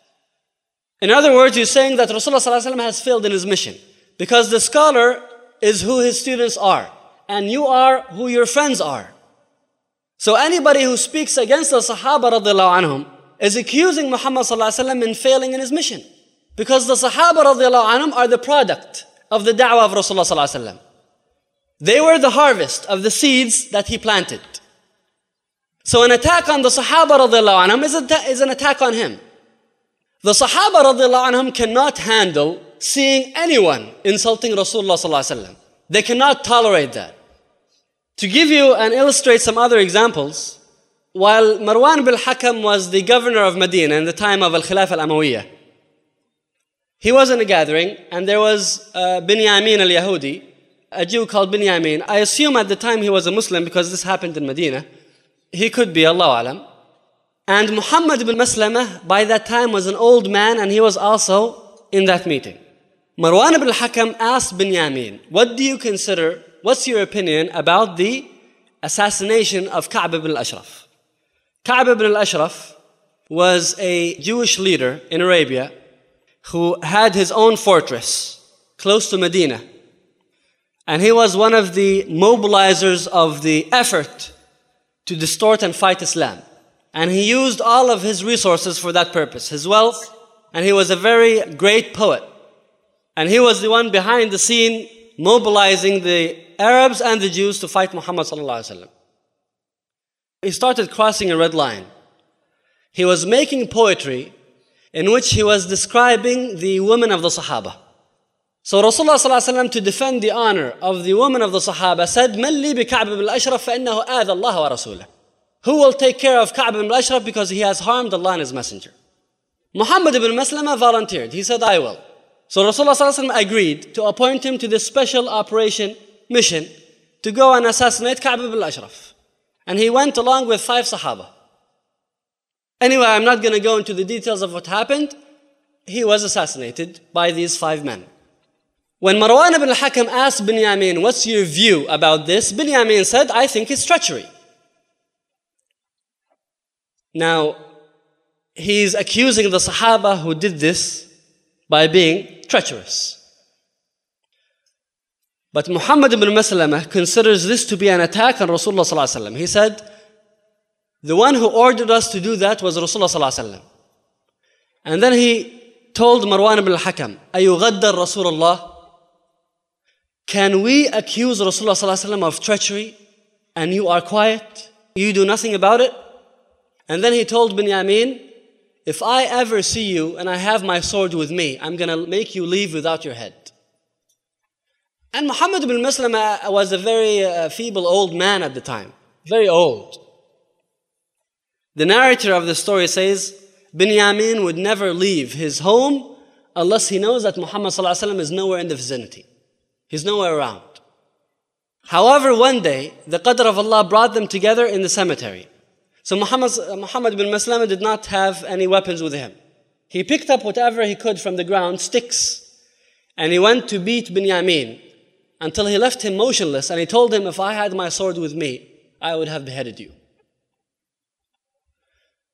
in other words, you're saying that Rasulullah sallallahu alaihi wasallam has failed in his mission. Because the scholar is who his students are, and you are who your friends are. So anybody who speaks against the Sahaba radiallahu anhum is accusing Muhammad sallallahu alaihi wasallam in failing in his mission. Because the Sahaba radiallahu anhum are the product of the da'wah of Rasulullah sallallahu alaihi wasallam. They were the harvest of the seeds that he planted. So an attack on the Sahaba radiallahu anhum is an attack on him. The Sahaba radiallahu anhum cannot handle seeing anyone insulting Rasulullah sallallahu alaihi wasallam. They cannot tolerate that. To give you and illustrate some other examples, while Marwan bin Hakam was the governor of Medina in the time of Al-Khilafah Al-Amawiyyah, he was in a gathering and there was Binyamin al-Yahudi, a Jew called Binyamin. I assume at the time he was a Muslim because this happened in Medina. He could be, Allahu Alam. And Muhammad bin Maslamah by that time was an old man and he was also in that meeting. Marwan bin Hakam asked Binyamin, what's your opinion about the assassination of Ka'b ibn al-Ashraf? Ka'b ibn al-Ashraf was a Jewish leader in Arabia who had his own fortress close to Medina. And he was one of the mobilizers of the effort to distort and fight Islam. And he used all of his resources for that purpose, his wealth, and he was a very great poet. And he was the one behind the scene mobilizing the Arabs and the Jews to fight Muhammad sallallahu alaihi wasallam. He started crossing a red line. He was making poetry in which he was describing the women of the Sahaba. So Rasulullah sallallahu alaihi wasallam, to defend the honor of the women of the Sahaba, said, "Man li bi Ka'b ibn al-Ashraf فإنه آذى الله ورسوله." Who will take care of Ka'b ibn al-Ashraf because he has harmed Allah and His Messenger? Muhammad ibn Maslama volunteered. He said, "I will." So Rasulullah sallallahu alaihi wasallam agreed to appoint him to this special operation mission to go and assassinate Ka'b ibn al-Ashraf. And he went along with 5 Sahaba. Anyway, I'm not going to go into the details of what happened. He was assassinated by these 5 men. When Marwan ibn al-Hakam asked Binyamin, "What's your view about this?" Binyamin said, "I think it's treachery." Now, he's accusing the Sahaba who did this by being treacherous. But Muhammad ibn Maslamah considers this to be an attack on Rasulullah sallallahu alaihi wasallam. He said, the one who ordered us to do that was Rasulullah sallallahu alaihi wasallam. And then he told Marwan ibn al-Hakam, "Ayughaddar Rasulullah?" Can we accuse Rasulullah sallallahu alaihi wasallam of treachery and you are quiet? You do nothing about it? And then he told Binyamin, "If I ever see you and I have my sword with me, I'm going to make you leave without your head." And Muhammad ibn Maslama was a very feeble old man at the time, very old. The narrator of the story says, Binyamin would never leave his home unless he knows that Muhammad sallallahu alaihi wasallam is nowhere in the vicinity. He's nowhere around. However, one day, the qadr of Allah brought them together in the cemetery. So Muhammad bin Maslama did not have any weapons with him. He picked up whatever he could from the ground, sticks, and he went to beat Binyamin until he left him motionless, and he told him, "If I had my sword with me, I would have beheaded you."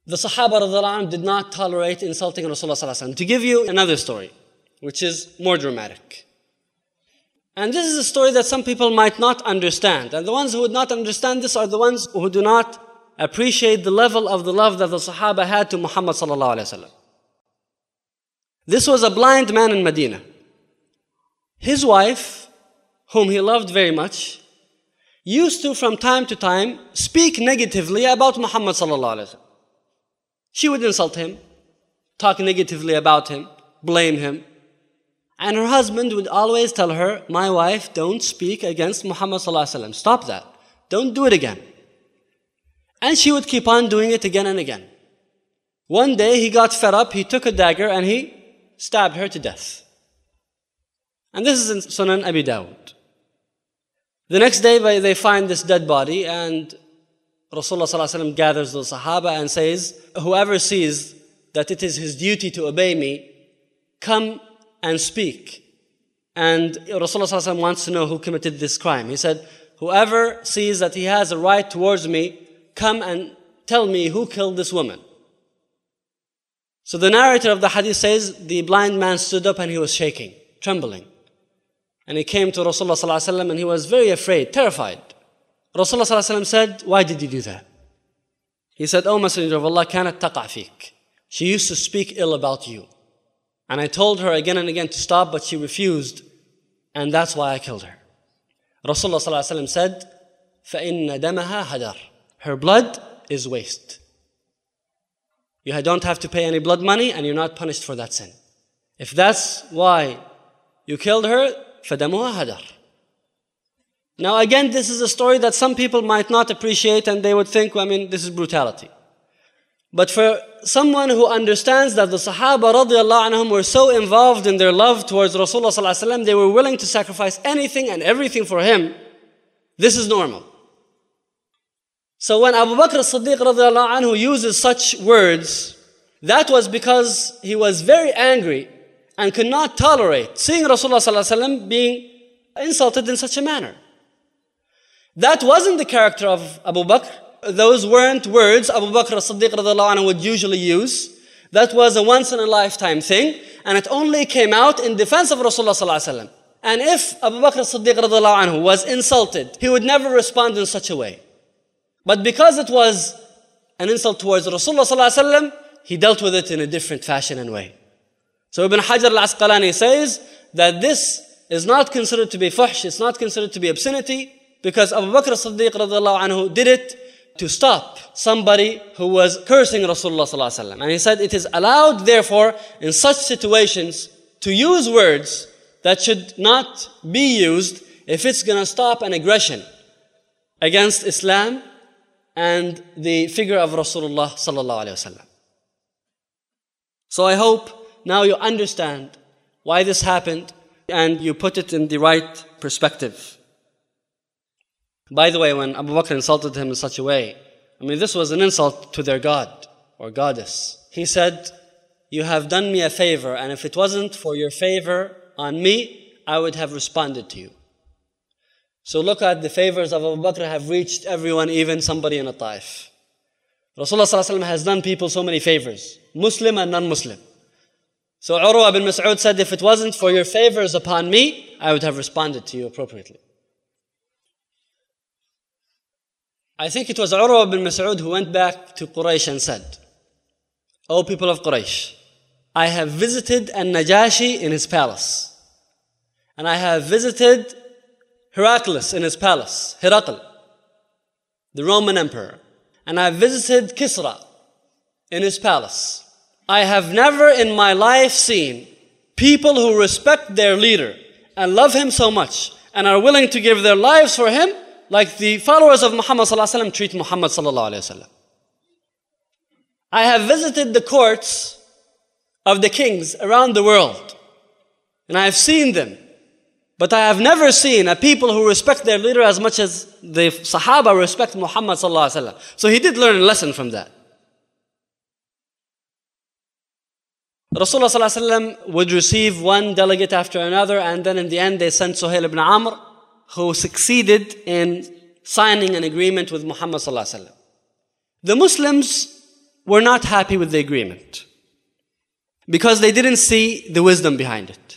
the Sahaba radiallahu anhum did not tolerate insulting Rasulullah sallallahu alaihi wasallam. To give you another story, which is more dramatic. And this is a story that some people might not understand. And the ones who would not understand this are the ones who do not appreciate the level of the love that the Sahaba had to Muhammad sallallahu alaihi wasallam. This was a blind man in Medina. His wife, whom he loved very much, used to from time to time speak negatively about Muhammad sallallahu alaihi wasallam. She would insult him, talk negatively about him, blame him. And her husband would always tell her, my wife, don't speak against Muhammad sallallahu alaihi wasallam. Stop that. Don't do it again. And she would keep on doing it again and again. One day he got fed up, he took a dagger and he stabbed her to death. And this is in Sunan Abi Dawud. The next day they find this dead body and Rasulullah sallallahu alaihi wasallam gathers the Sahaba and says, whoever sees that it is his duty to obey me, come and speak. And Rasulullah sallallahu alaihi wasallam wants to know who committed this crime. He said, whoever sees that he has a right towards me, come and tell me who killed this woman. So the narrator of the hadith says, the blind man stood up and he was shaking, trembling. And he came to Rasulullah sallallahu alaihi wasallam and he was very afraid, terrified. Rasulullah sallallahu alaihi wasallam said, why did you do that? He said, O Messenger of Allah, kanat taqa fik. She used to speak ill about you. And I told her again and again to stop, but she refused. And that's why I killed her. Rasulullah sallallahu alaihi wasallam said, فَإِنَّ دَمَهَا هَدَرٌ. Her blood is waste. You don't have to pay any blood money and you're not punished for that sin. If that's why you killed her, فَدَمُهَا هَدَرٌ. Now again, this is a story that some people might not appreciate and they would think, this is brutality. But for someone who understands that the Sahaba radiallahu anhum were so involved in their love towards Rasulullah sallallahu alaihi wasallam, they were willing to sacrifice anything and everything for him, this is normal. So when Abu Bakr as-Siddiq radiallahu anhu uses such words, that was because he was very angry and could not tolerate seeing Rasulullah sallallahu alaihi wasallam being insulted in such a manner. That wasn't the character of Abu Bakr. Those weren't words Abu Bakr as-Siddiq radiallahu anhu would usually use. That was a once-in-a-lifetime thing, and it only came out in defense of Rasulullah sallallahu alaihi wasallam. And if Abu Bakr as-Siddiq radiallahu anhu was insulted, he would never respond in such a way. But because it was an insult towards Rasulullah sallallahu alaihi wasallam, he dealt with it in a different fashion and way. So Ibn Hajar al-Asqalani says that this is not considered to be fuhsh, it's not considered to be obscenity, because Abu Bakr as-Siddiq radiallahu anhu did it to stop somebody who was cursing Rasulullah sallallahu alaihi wasallam. And he said it is allowed, therefore, in such situations to use words that should not be used if it's going to stop an aggression against Islam and the figure of Rasulullah sallallahu alaihi wasallam. So I hope now you understand why this happened and you put it in the right perspective. By the way, when Abu Bakr insulted him in such a way, this was an insult to their God or goddess. He said, you have done me a favor, and if it wasn't for your favor on me, I would have responded to you. So look at the favors of Abu Bakr have reached everyone, even somebody in a Taif. Rasulullah sallallahu alaihi wasallam has done people so many favors, Muslim and non-Muslim. So Urwa bin Mas'ud said, if it wasn't for your favors upon me, I would have responded to you appropriately. I think it was Urwa bin Mas'ud who went back to Quraysh and said, O people of Quraysh, I have visited An-Najashi in his palace. And I have visited Heraclius in his palace, Herakl, the Roman emperor. And I have visited Kisra in his palace. I have never in my life seen people who respect their leader and love him so much and are willing to give their lives for him like the followers of Muhammad sallallahu alaihi wasallam treat Muhammad sallallahu alaihi wasallam. I have visited the courts of the kings around the world, and I have seen them, but I have never seen a people who respect their leader as much as the Sahaba respect Muhammad sallallahu alaihi wasallam. So he did learn a lesson from that. Rasulullah sallallahu alaihi wasallam would receive one delegate after another, and then in the end they sent Suhail ibn Amr, who succeeded in signing an agreement with Muhammad sallallahu alaihi wasallam. The Muslims were not happy with the agreement because they didn't see the wisdom behind it.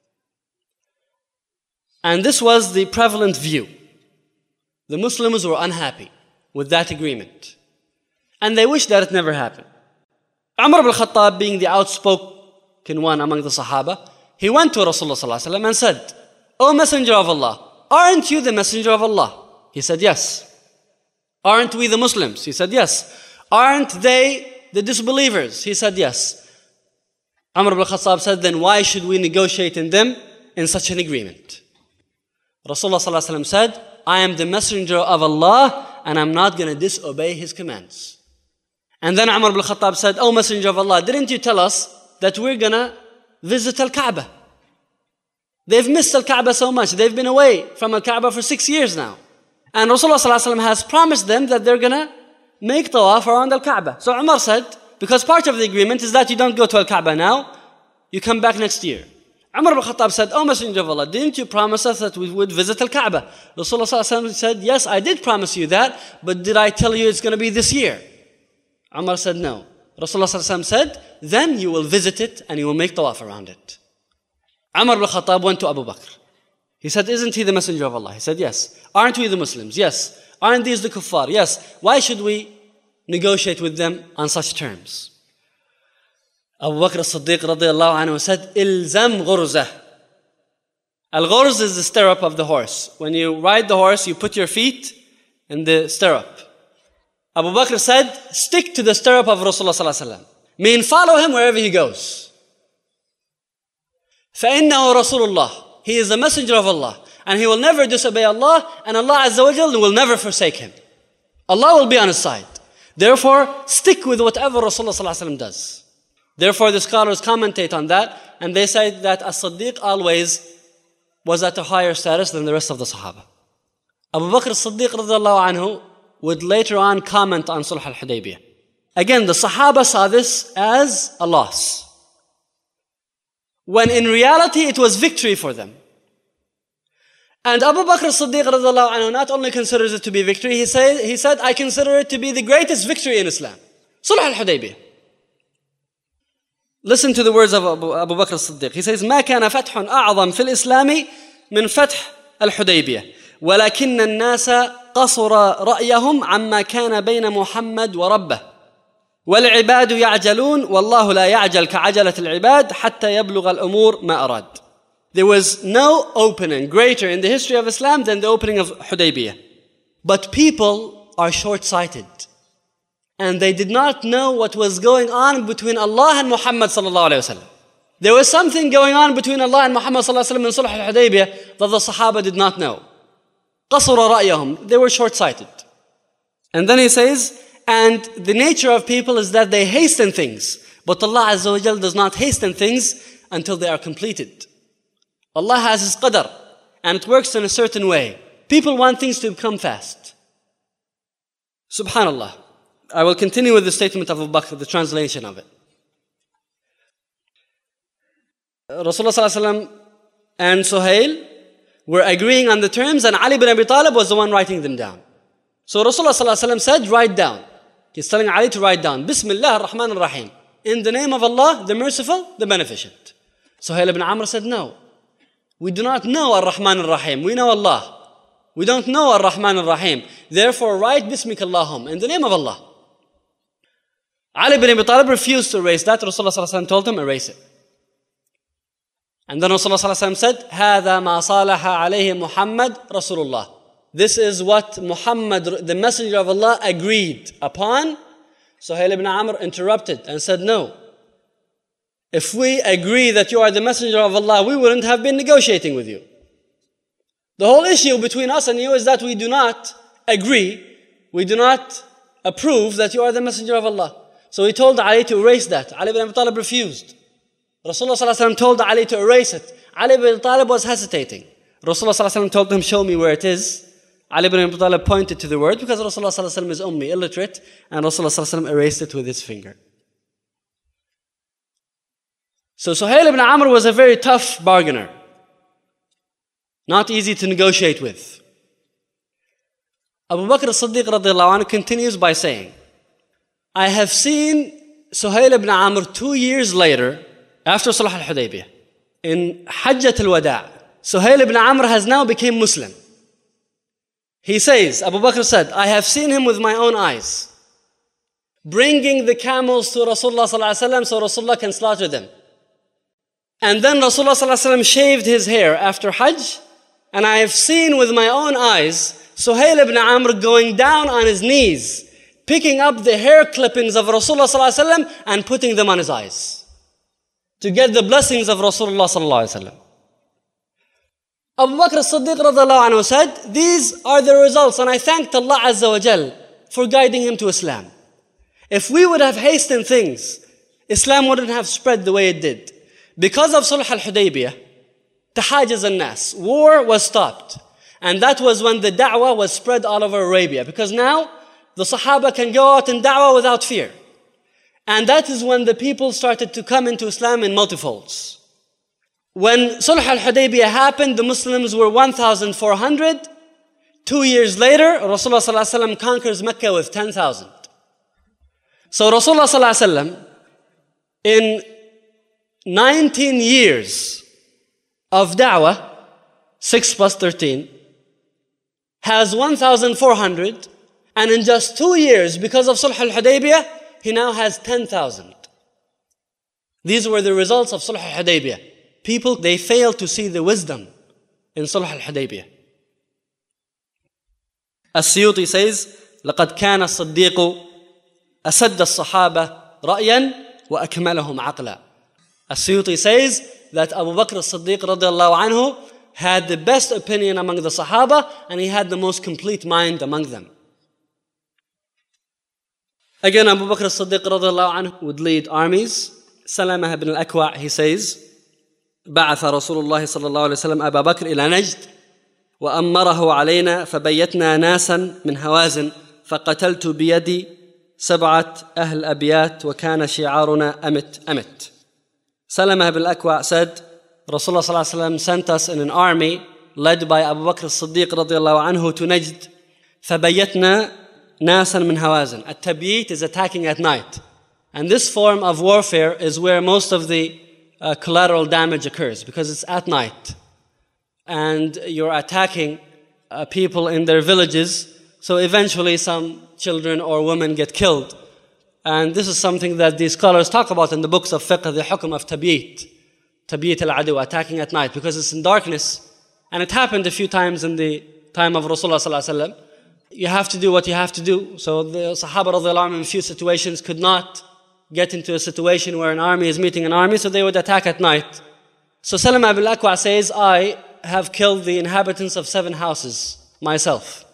And this was the prevalent view. The Muslims were unhappy with that agreement. And they wished that it never happened. Umar ibn al-Khattab, being the outspoken one among the Sahaba, he went to Rasulullah and said, "O Messenger of Allah, aren't you the Messenger of Allah?" He said, "Yes." "Aren't we the Muslims?" He said, "Yes." "Aren't they the disbelievers?" He said, "Yes." Umar ibn al-Khattab said, "Then why should we negotiate in them in such an agreement?" Rasulullah said, "I am the Messenger of Allah and I'm not going to disobey His commands." And then Umar ibn al-Khattab said, "O Messenger of Allah, didn't you tell us that we're going to visit Al-Kaaba? They've missed Al-Kaaba so much. They've been away from Al-Kaaba for 6 years now. And Rasulullah has promised them that they're going to make tawaf around Al-Kaaba." So Umar said, because part of the agreement is that you don't go to Al-Kaaba now, you come back next year. Umar ibn Khattab said, "O Messenger of Allah, didn't you promise us that we would visit Al-Kaaba?" Rasulullah said, "Yes, I did promise you that, but did I tell you it's going to be this year?" Umar said, "No." Rasulullah said, "Then you will visit it and you will make tawaf around it." Umar ibn Khattab went to Abu Bakr. He said, "Isn't he the Messenger of Allah?" He said, "Yes." "Aren't we the Muslims?" "Yes." "Aren't these the kuffar?" "Yes." "Why should we negotiate with them on such terms?" Abu Bakr as-Siddiq radiallahu anhu said, "Ilzam ghurzah." Al-ghurz is the stirrup of the horse. When you ride the horse, you put your feet in the stirrup. Abu Bakr said, "Stick to the stirrup of Rasulullah sallallahu alaihi wasallam. Mean follow him wherever he goes. فَإِنَّهُ رَسُولُ اللَّهِ. He is the messenger of Allah. And he will never disobey Allah. And Allah Azza wa Jal will never forsake him. Allah will be on his side. Therefore, stick with whatever Rasulullah sallallahu alaihi wasallam does." Therefore, the scholars commentate on that. And they say that As-Siddiq always was at a higher status than the rest of the Sahaba. Abu Bakr as-Siddiq radiallahu anhu would later on comment on Sulh al-Hudaybiyah. Again, the Sahaba saw this as a loss, when in reality it was victory for them. And Abu Bakr as-Siddiq radiallahu anhu not only considers it to be victory, he said, "I consider it to be the greatest victory in Islam." Sulh al-Hudaybiyah. Listen to the words of Abu Bakr as-Siddiq. He says, "ما كان فتح أعظم في الإسلام من فتح الحديبية ولكن الناس قصر رأيهم عما كان بين محمد وربه والعباد يعجلون والله لا يعجل كعجلة العباد حتى يبلغ الأمور ما أراد." There was no opening greater in the history of Islam than the opening of Hudaybiyah. But people are short-sighted. And they did not know what was going on between Allah and Muhammad sallallahu alayhi wa sallam. There was something going on between Allah and Muhammad sallallahu alayhi wa sallam in Sulh al-Hudaybiyah that the Sahaba did not know. قَصُرَ رَأْيَهُم. They were short-sighted. And then he says, and the nature of people is that they hasten things. But Allah Azza wa Jal does not hasten things until they are completed. Allah has His qadr, and it works in a certain way. People want things to come fast. Subhanallah. I will continue with the statement of Abu Bakr, the translation of it. Rasulullah and Suhail were agreeing on the terms, and Ali bin Abi Talib was the one writing them down. So Rasulullah said, "Write down." He's telling Ali to write down, "Bismillah ar-Rahman ar-Rahim." In the name of Allah, the merciful, the beneficent. Suhail ibn Amr said, "No. We do not know ar-Rahman ar-Rahim. We know Allah. We don't know ar-Rahman ar-Rahim. Therefore, write Bismika Allahum, in the name of Allah." Ali bin Abi Talib refused to erase that. Rasulullah told him, "Erase it." And then Rasulullah said, "هذا ما صالح عليه محمد رسول الله." This is what Muhammad, the messenger of Allah, agreed upon. Suhail ibn Amr interrupted and said, "No. If we agree that you are the messenger of Allah, we wouldn't have been negotiating with you. The whole issue between us and you is that we do not agree, we do not approve that you are the messenger of Allah." So he told Ali to erase that. Ali bin Abi Talib refused. Rasulullah told Ali to erase it. Ali bin Abi Talib was hesitating. Rasulullah told him, "Show me where it is." Ali bin Abi Talib pointed to the word because Rasulullah is ummi, illiterate, and Rasulullah erased it with his finger. So Suhail ibn Amr was a very tough bargainer. Not easy to negotiate with. Abu Bakr as-Siddiq radiallahu anhu continues by saying, I have seen Suhail ibn Amr 2 years later, after Sulh al-Hudaybiyah, in Hajjat al-Wada'. Suhail ibn Amr has now become Muslim. He says, Abu Bakr said, I have seen him with my own eyes, bringing the camels to Rasulullah sallallahu alaihi wasallam so Rasulullah can slaughter them. And then Rasulullah sallallahu alaihi wasallam shaved his hair after Hajj, and I have seen with my own eyes Suhail ibn Amr going down on his knees, picking up the hair clippings of Rasulullah sallallahu alaihi wasallam and putting them on his eyes to get the blessings of Rasulullah sallallahu alaihi wasallam. Abu Bakr as-Siddiq radhiallahu anhu said, these are the results, and I thanked Allah Azza wa Jal for guiding him to Islam. If we would have hastened things, Islam wouldn't have spread the way it did. Because of Sulh al-Hudaybiyah, tahajjaz al-nas, war was stopped. And that was when the da'wah was spread all over Arabia. Because now, the Sahaba can go out in da'wah without fear. And that is when the people started to come into Islam in multifolds. When Sulh al-Hudaybiyah happened, the Muslims were 1,400. 2 years later, Rasulullah sallallahu alaihi wasallam conquers Mecca with 10,000. So Rasulullah sallallahu alaihi wasallam, in 19 years of da'wah, 6 plus 13, has 1,400, and in just 2 years, because of Sulh al-Hudaybiyah, he now has 10,000. These were the results of Sulh al-Hudaybiyah. People, they fail to see the wisdom in Sulh al-Hudaybiyah. As-Suyuti says, لَقَدْ كَانَ الصَّدِّيقُ أَسَدَّ الصَّحَابَةِ رَأْيًا وَأَكْمَلَهُمْ عَقْلًا. As-Suyuti says that Abu Bakr as-Siddiq radiallahu anhu had the best opinion among the Sahaba, and he had the most complete mind among them. Again, Abu Bakr as-Siddiq radiallahu anhu would lead armies. Salamah ibn al-Akwa', he says, بعث رسول الله صلى الله عليه وسلم أبا بكر إلى نجد وأمره علينا فبيتنا ناسا من هوازن فقتلت بيدي 7 أهل أبيات وكان شعارنا أمت أمت. Salamah ibn al-Akwa' said, Rasulullah sallallahu alaihi wasallam sent us in an army led by Abu Bakr as-Siddiq radiyallahu anhu to Najd. فبيتنا ناسا من هوازن. At-Tabyit is attacking at night. And this form of warfare is where most of the collateral damage occurs, because it's at night. And you're attacking people in their villages, so eventually some children or women get killed. And this is something that the scholars talk about in the books of fiqh, the hukm of tabyit al-adu, attacking at night, because it's in darkness. And it happened a few times in the time of Rasulullah sallallahu alaihi wasallam. You have to do what you have to do. So the Sahaba radhiyallahu anhum in few situations could not get into a situation where an army is meeting an army, so they would attack at night. So Salamah ibn al-Akwa' says, I have killed the inhabitants of 7 houses myself.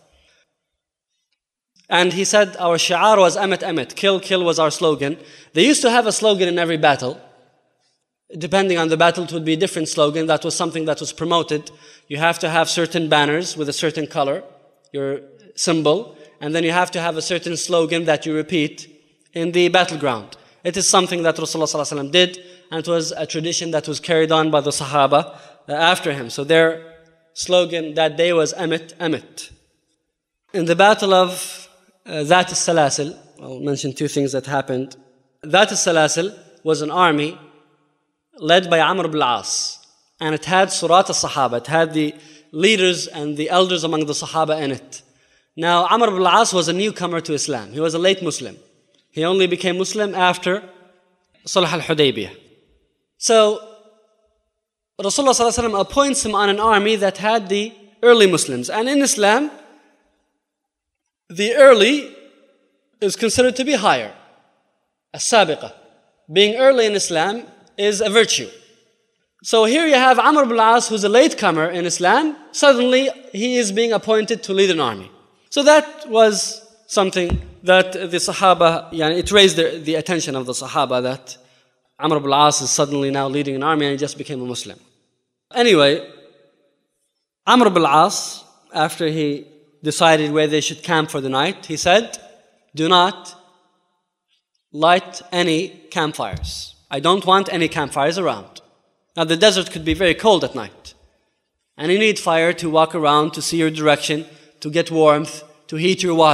And he said, our shi'ar was amet amet, kill, kill was our slogan. They used to have a slogan in every battle. Depending on the battle, it would be a different slogan. That was something that was promoted. You have to have certain banners with a certain color, your symbol, and then you have to have a certain slogan that you repeat in the battleground. It is something that Rasulullah sallallahu alaihi wasallam did, and it was a tradition that was carried on by the Sahaba after him. So their slogan that day was Amit, Amit. In the battle of Dhat al-Salasil, I'll mention 2 things that happened. Dhat al-Salasil was an army led by Amr ibn al-As, and it had Surat al-Sahaba, it had the leaders and the elders among the Sahaba in it. Now, Amr ibn al-As was a newcomer to Islam. He was a late Muslim. He only became Muslim after Sulh al-Hudaybiyah. So, Rasulullah sallallahu alaihi wasallam appoints him on an army that had the early Muslims. And in Islam, the early is considered to be higher. As-sabiqah. Being early in Islam is a virtue. So here you have Amr ibn al-As, who's a latecomer in Islam. Suddenly, he is being appointed to lead an army. So that was something that the Sahaba, it raised the attention of the Sahaba that Amr ibn al-As is suddenly now leading an army and he just became a Muslim. Anyway, Amr ibn al-As, after he decided where they should camp for the night, he said, do not light any campfires. I don't want any campfires around. Now the desert could be very cold at night. And you need fire to walk around, to see your direction, to get warmth, to heat your water.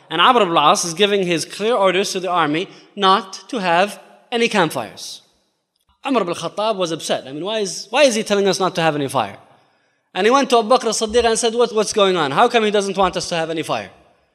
And Amr ibn al-As is giving his clear orders to the army not to have any campfires. Umar ibn al-Khattab was upset. I mean, why is he telling us not to have any fire? And he went to Abu Bakr as-Siddiq and said, what's going on? How come he doesn't want us to have any fire?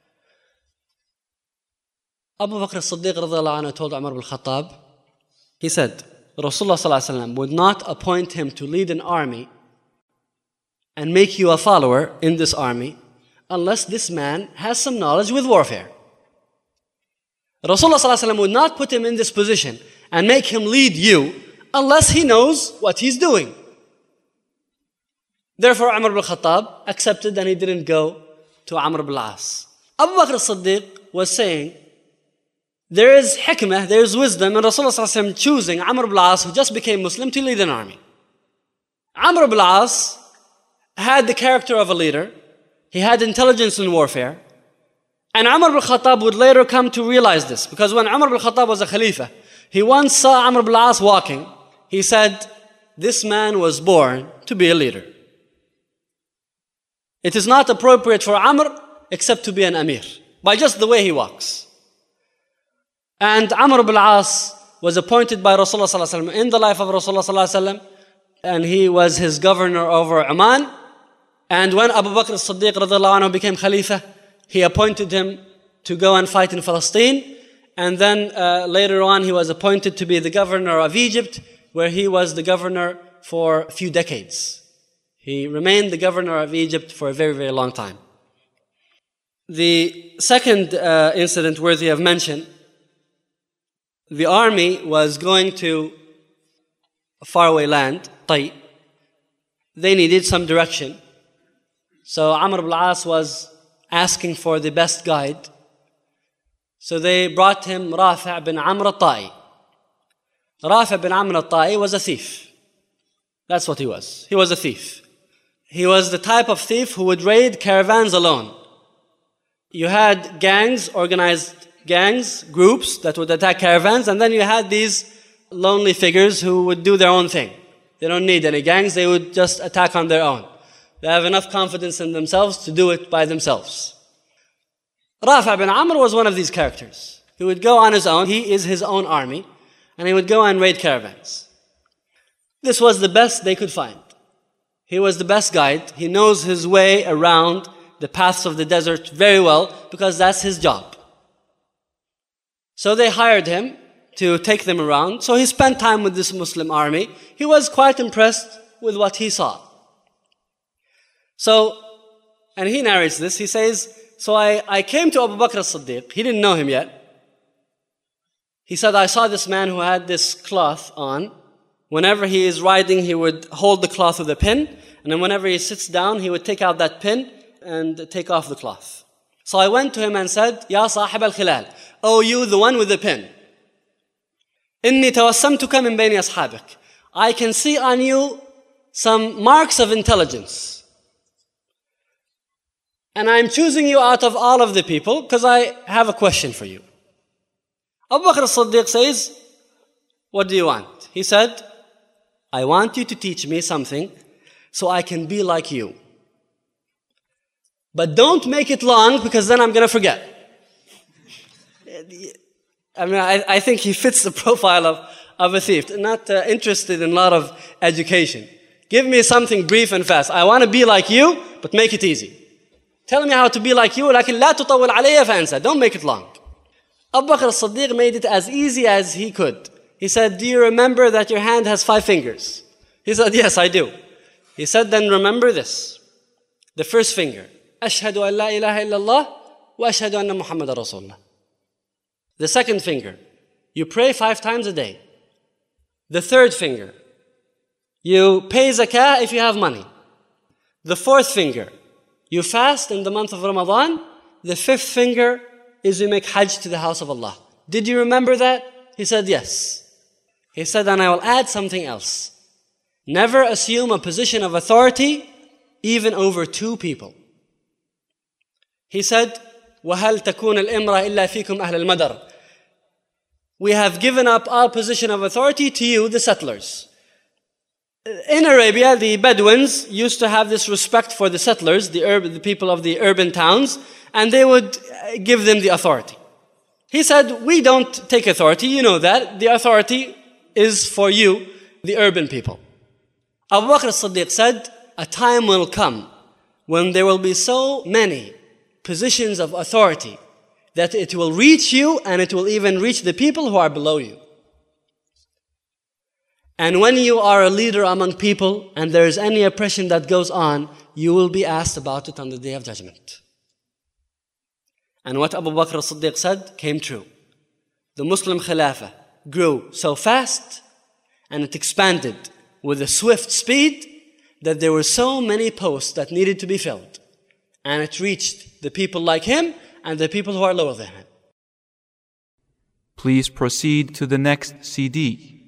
Abu Bakr as-Siddiq radiallahu anhu told Umar ibn al-Khattab, he said, Rasulullah sallallahu alaihi wasallam would not appoint him to lead an army and make you a follower in this army unless this man has some knowledge with warfare. Rasulullah sallallahu alaihi wasallam would not put him in this position and make him lead you unless he knows what he's doing. Therefore, Umar ibn al-Khattab accepted and he didn't go to Amr ibn al-As. Abu Bakr as-Siddiq was saying, there is hikmah, there is wisdom in Rasulullah sallallahu alaihi wasallam choosing Amr ibn al-As, who just became Muslim, to lead an army. Amr ibn al-As had the character of a leader. He had intelligence in warfare. And Umar ibn al-Khattab would later come to realize this. Because when Umar ibn al-Khattab was a Khalifa, he once saw Amr ibn al-As walking. He said, this man was born to be a leader. It is not appropriate for Amr except to be an Amir, by just the way he walks. And Amr ibn al-As was appointed by Rasulullah sallallahu alaihi wasallam in the life of Rasulullah sallallahu alaihi wasallam, and he was his governor over Oman. And when Abu Bakr as-Siddiq radiallahu anhu became Khalifa, he appointed him to go and fight in Palestine. And then later on, he was appointed to be the governor of Egypt, where he was the governor for a few decades. He remained the governor of Egypt for a very, very long time. The second incident worthy of mention, the army was going to a faraway land, Tay. They needed some direction. So Amr ibn al-As was asking for the best guide. So they brought him Rafi' bin Amr al-Ta'i. Rafi' bin Amr al-Ta'i was a thief. That's what he was. He was a thief. He was the type of thief who would raid caravans alone. You had gangs, organized gangs, groups that would attack caravans, and then you had these lonely figures who would do their own thing. They don't need any gangs, they would just attack on their own. They have enough confidence in themselves to do it by themselves. Rafi' bin Amr was one of these characters. He would go on his own, he is his own army, and he would go and raid caravans. This was the best they could find. He was the best guide. He knows his way around the paths of the desert very well because that's his job. So they hired him to take them around. So he spent time with this Muslim army. He was quite impressed with what he saw. So, and he narrates this. He says, so I came to Abu Bakr as-Siddiq. He didn't know him yet. He said, I saw this man who had this cloth on. Whenever he is riding, he would hold the cloth with a pin. And then whenever he sits down, he would take out that pin and take off the cloth. So I went to him and said, Ya sahib al-khilal, oh you the one with the pin. Inni tawassamtuka min bayni ashabik. I can see on you some marks of intelligence. And I'm choosing you out of all of the people because I have a question for you. Abu Bakr as-Siddiq says, what do you want? He said, I want you to teach me something so I can be like you. But don't make it long because then I'm going to forget. I mean, I think he fits the profile of a thief, not interested in a lot of education. Give me something brief and fast. I want to be like you, but make it easy. Tell me how to be like you, لكن لا تطول علي فأنسى. Don't make it long. Abu Bakr as-Siddiq made it as easy as he could. He said, do you remember that your hand has 5 fingers? He said, yes, I do. He said, then remember this. The first finger, أشهد أن لا إله إلا الله وأشهد أن محمد رسول الله. The second finger, you pray 5 times a day. The third finger, you pay zakah if you have money. The fourth finger, you fast in the month of Ramadan. The fifth finger is you make hajj to the house of Allah. Did you remember that? He said, yes. He said, and I will add something else. Never assume a position of authority even over 2 people. He said, وَهَلْ تَكُونَ الْإِمْرَةِ إِلَّا فِيكُمْ أَهْلَ الْمَدَرِ. We have given up our position of authority to you, the settlers. In Arabia, the Bedouins used to have this respect for the settlers, the people of the urban towns, and they would give them the authority. He said, we don't take authority, you know that. The authority is for you, the urban people. Abu Bakr as-Siddiq said, a time will come when there will be so many positions of authority that it will reach you and it will even reach the people who are below you. And when you are a leader among people and there is any oppression that goes on, you will be asked about it on the Day of Judgment. And what Abu Bakr as-Siddiq said came true. The Muslim Khilafah grew so fast and it expanded with a swift speed that there were so many posts that needed to be filled. And it reached the people like him and the people who are lower than him. Please proceed to the next CD.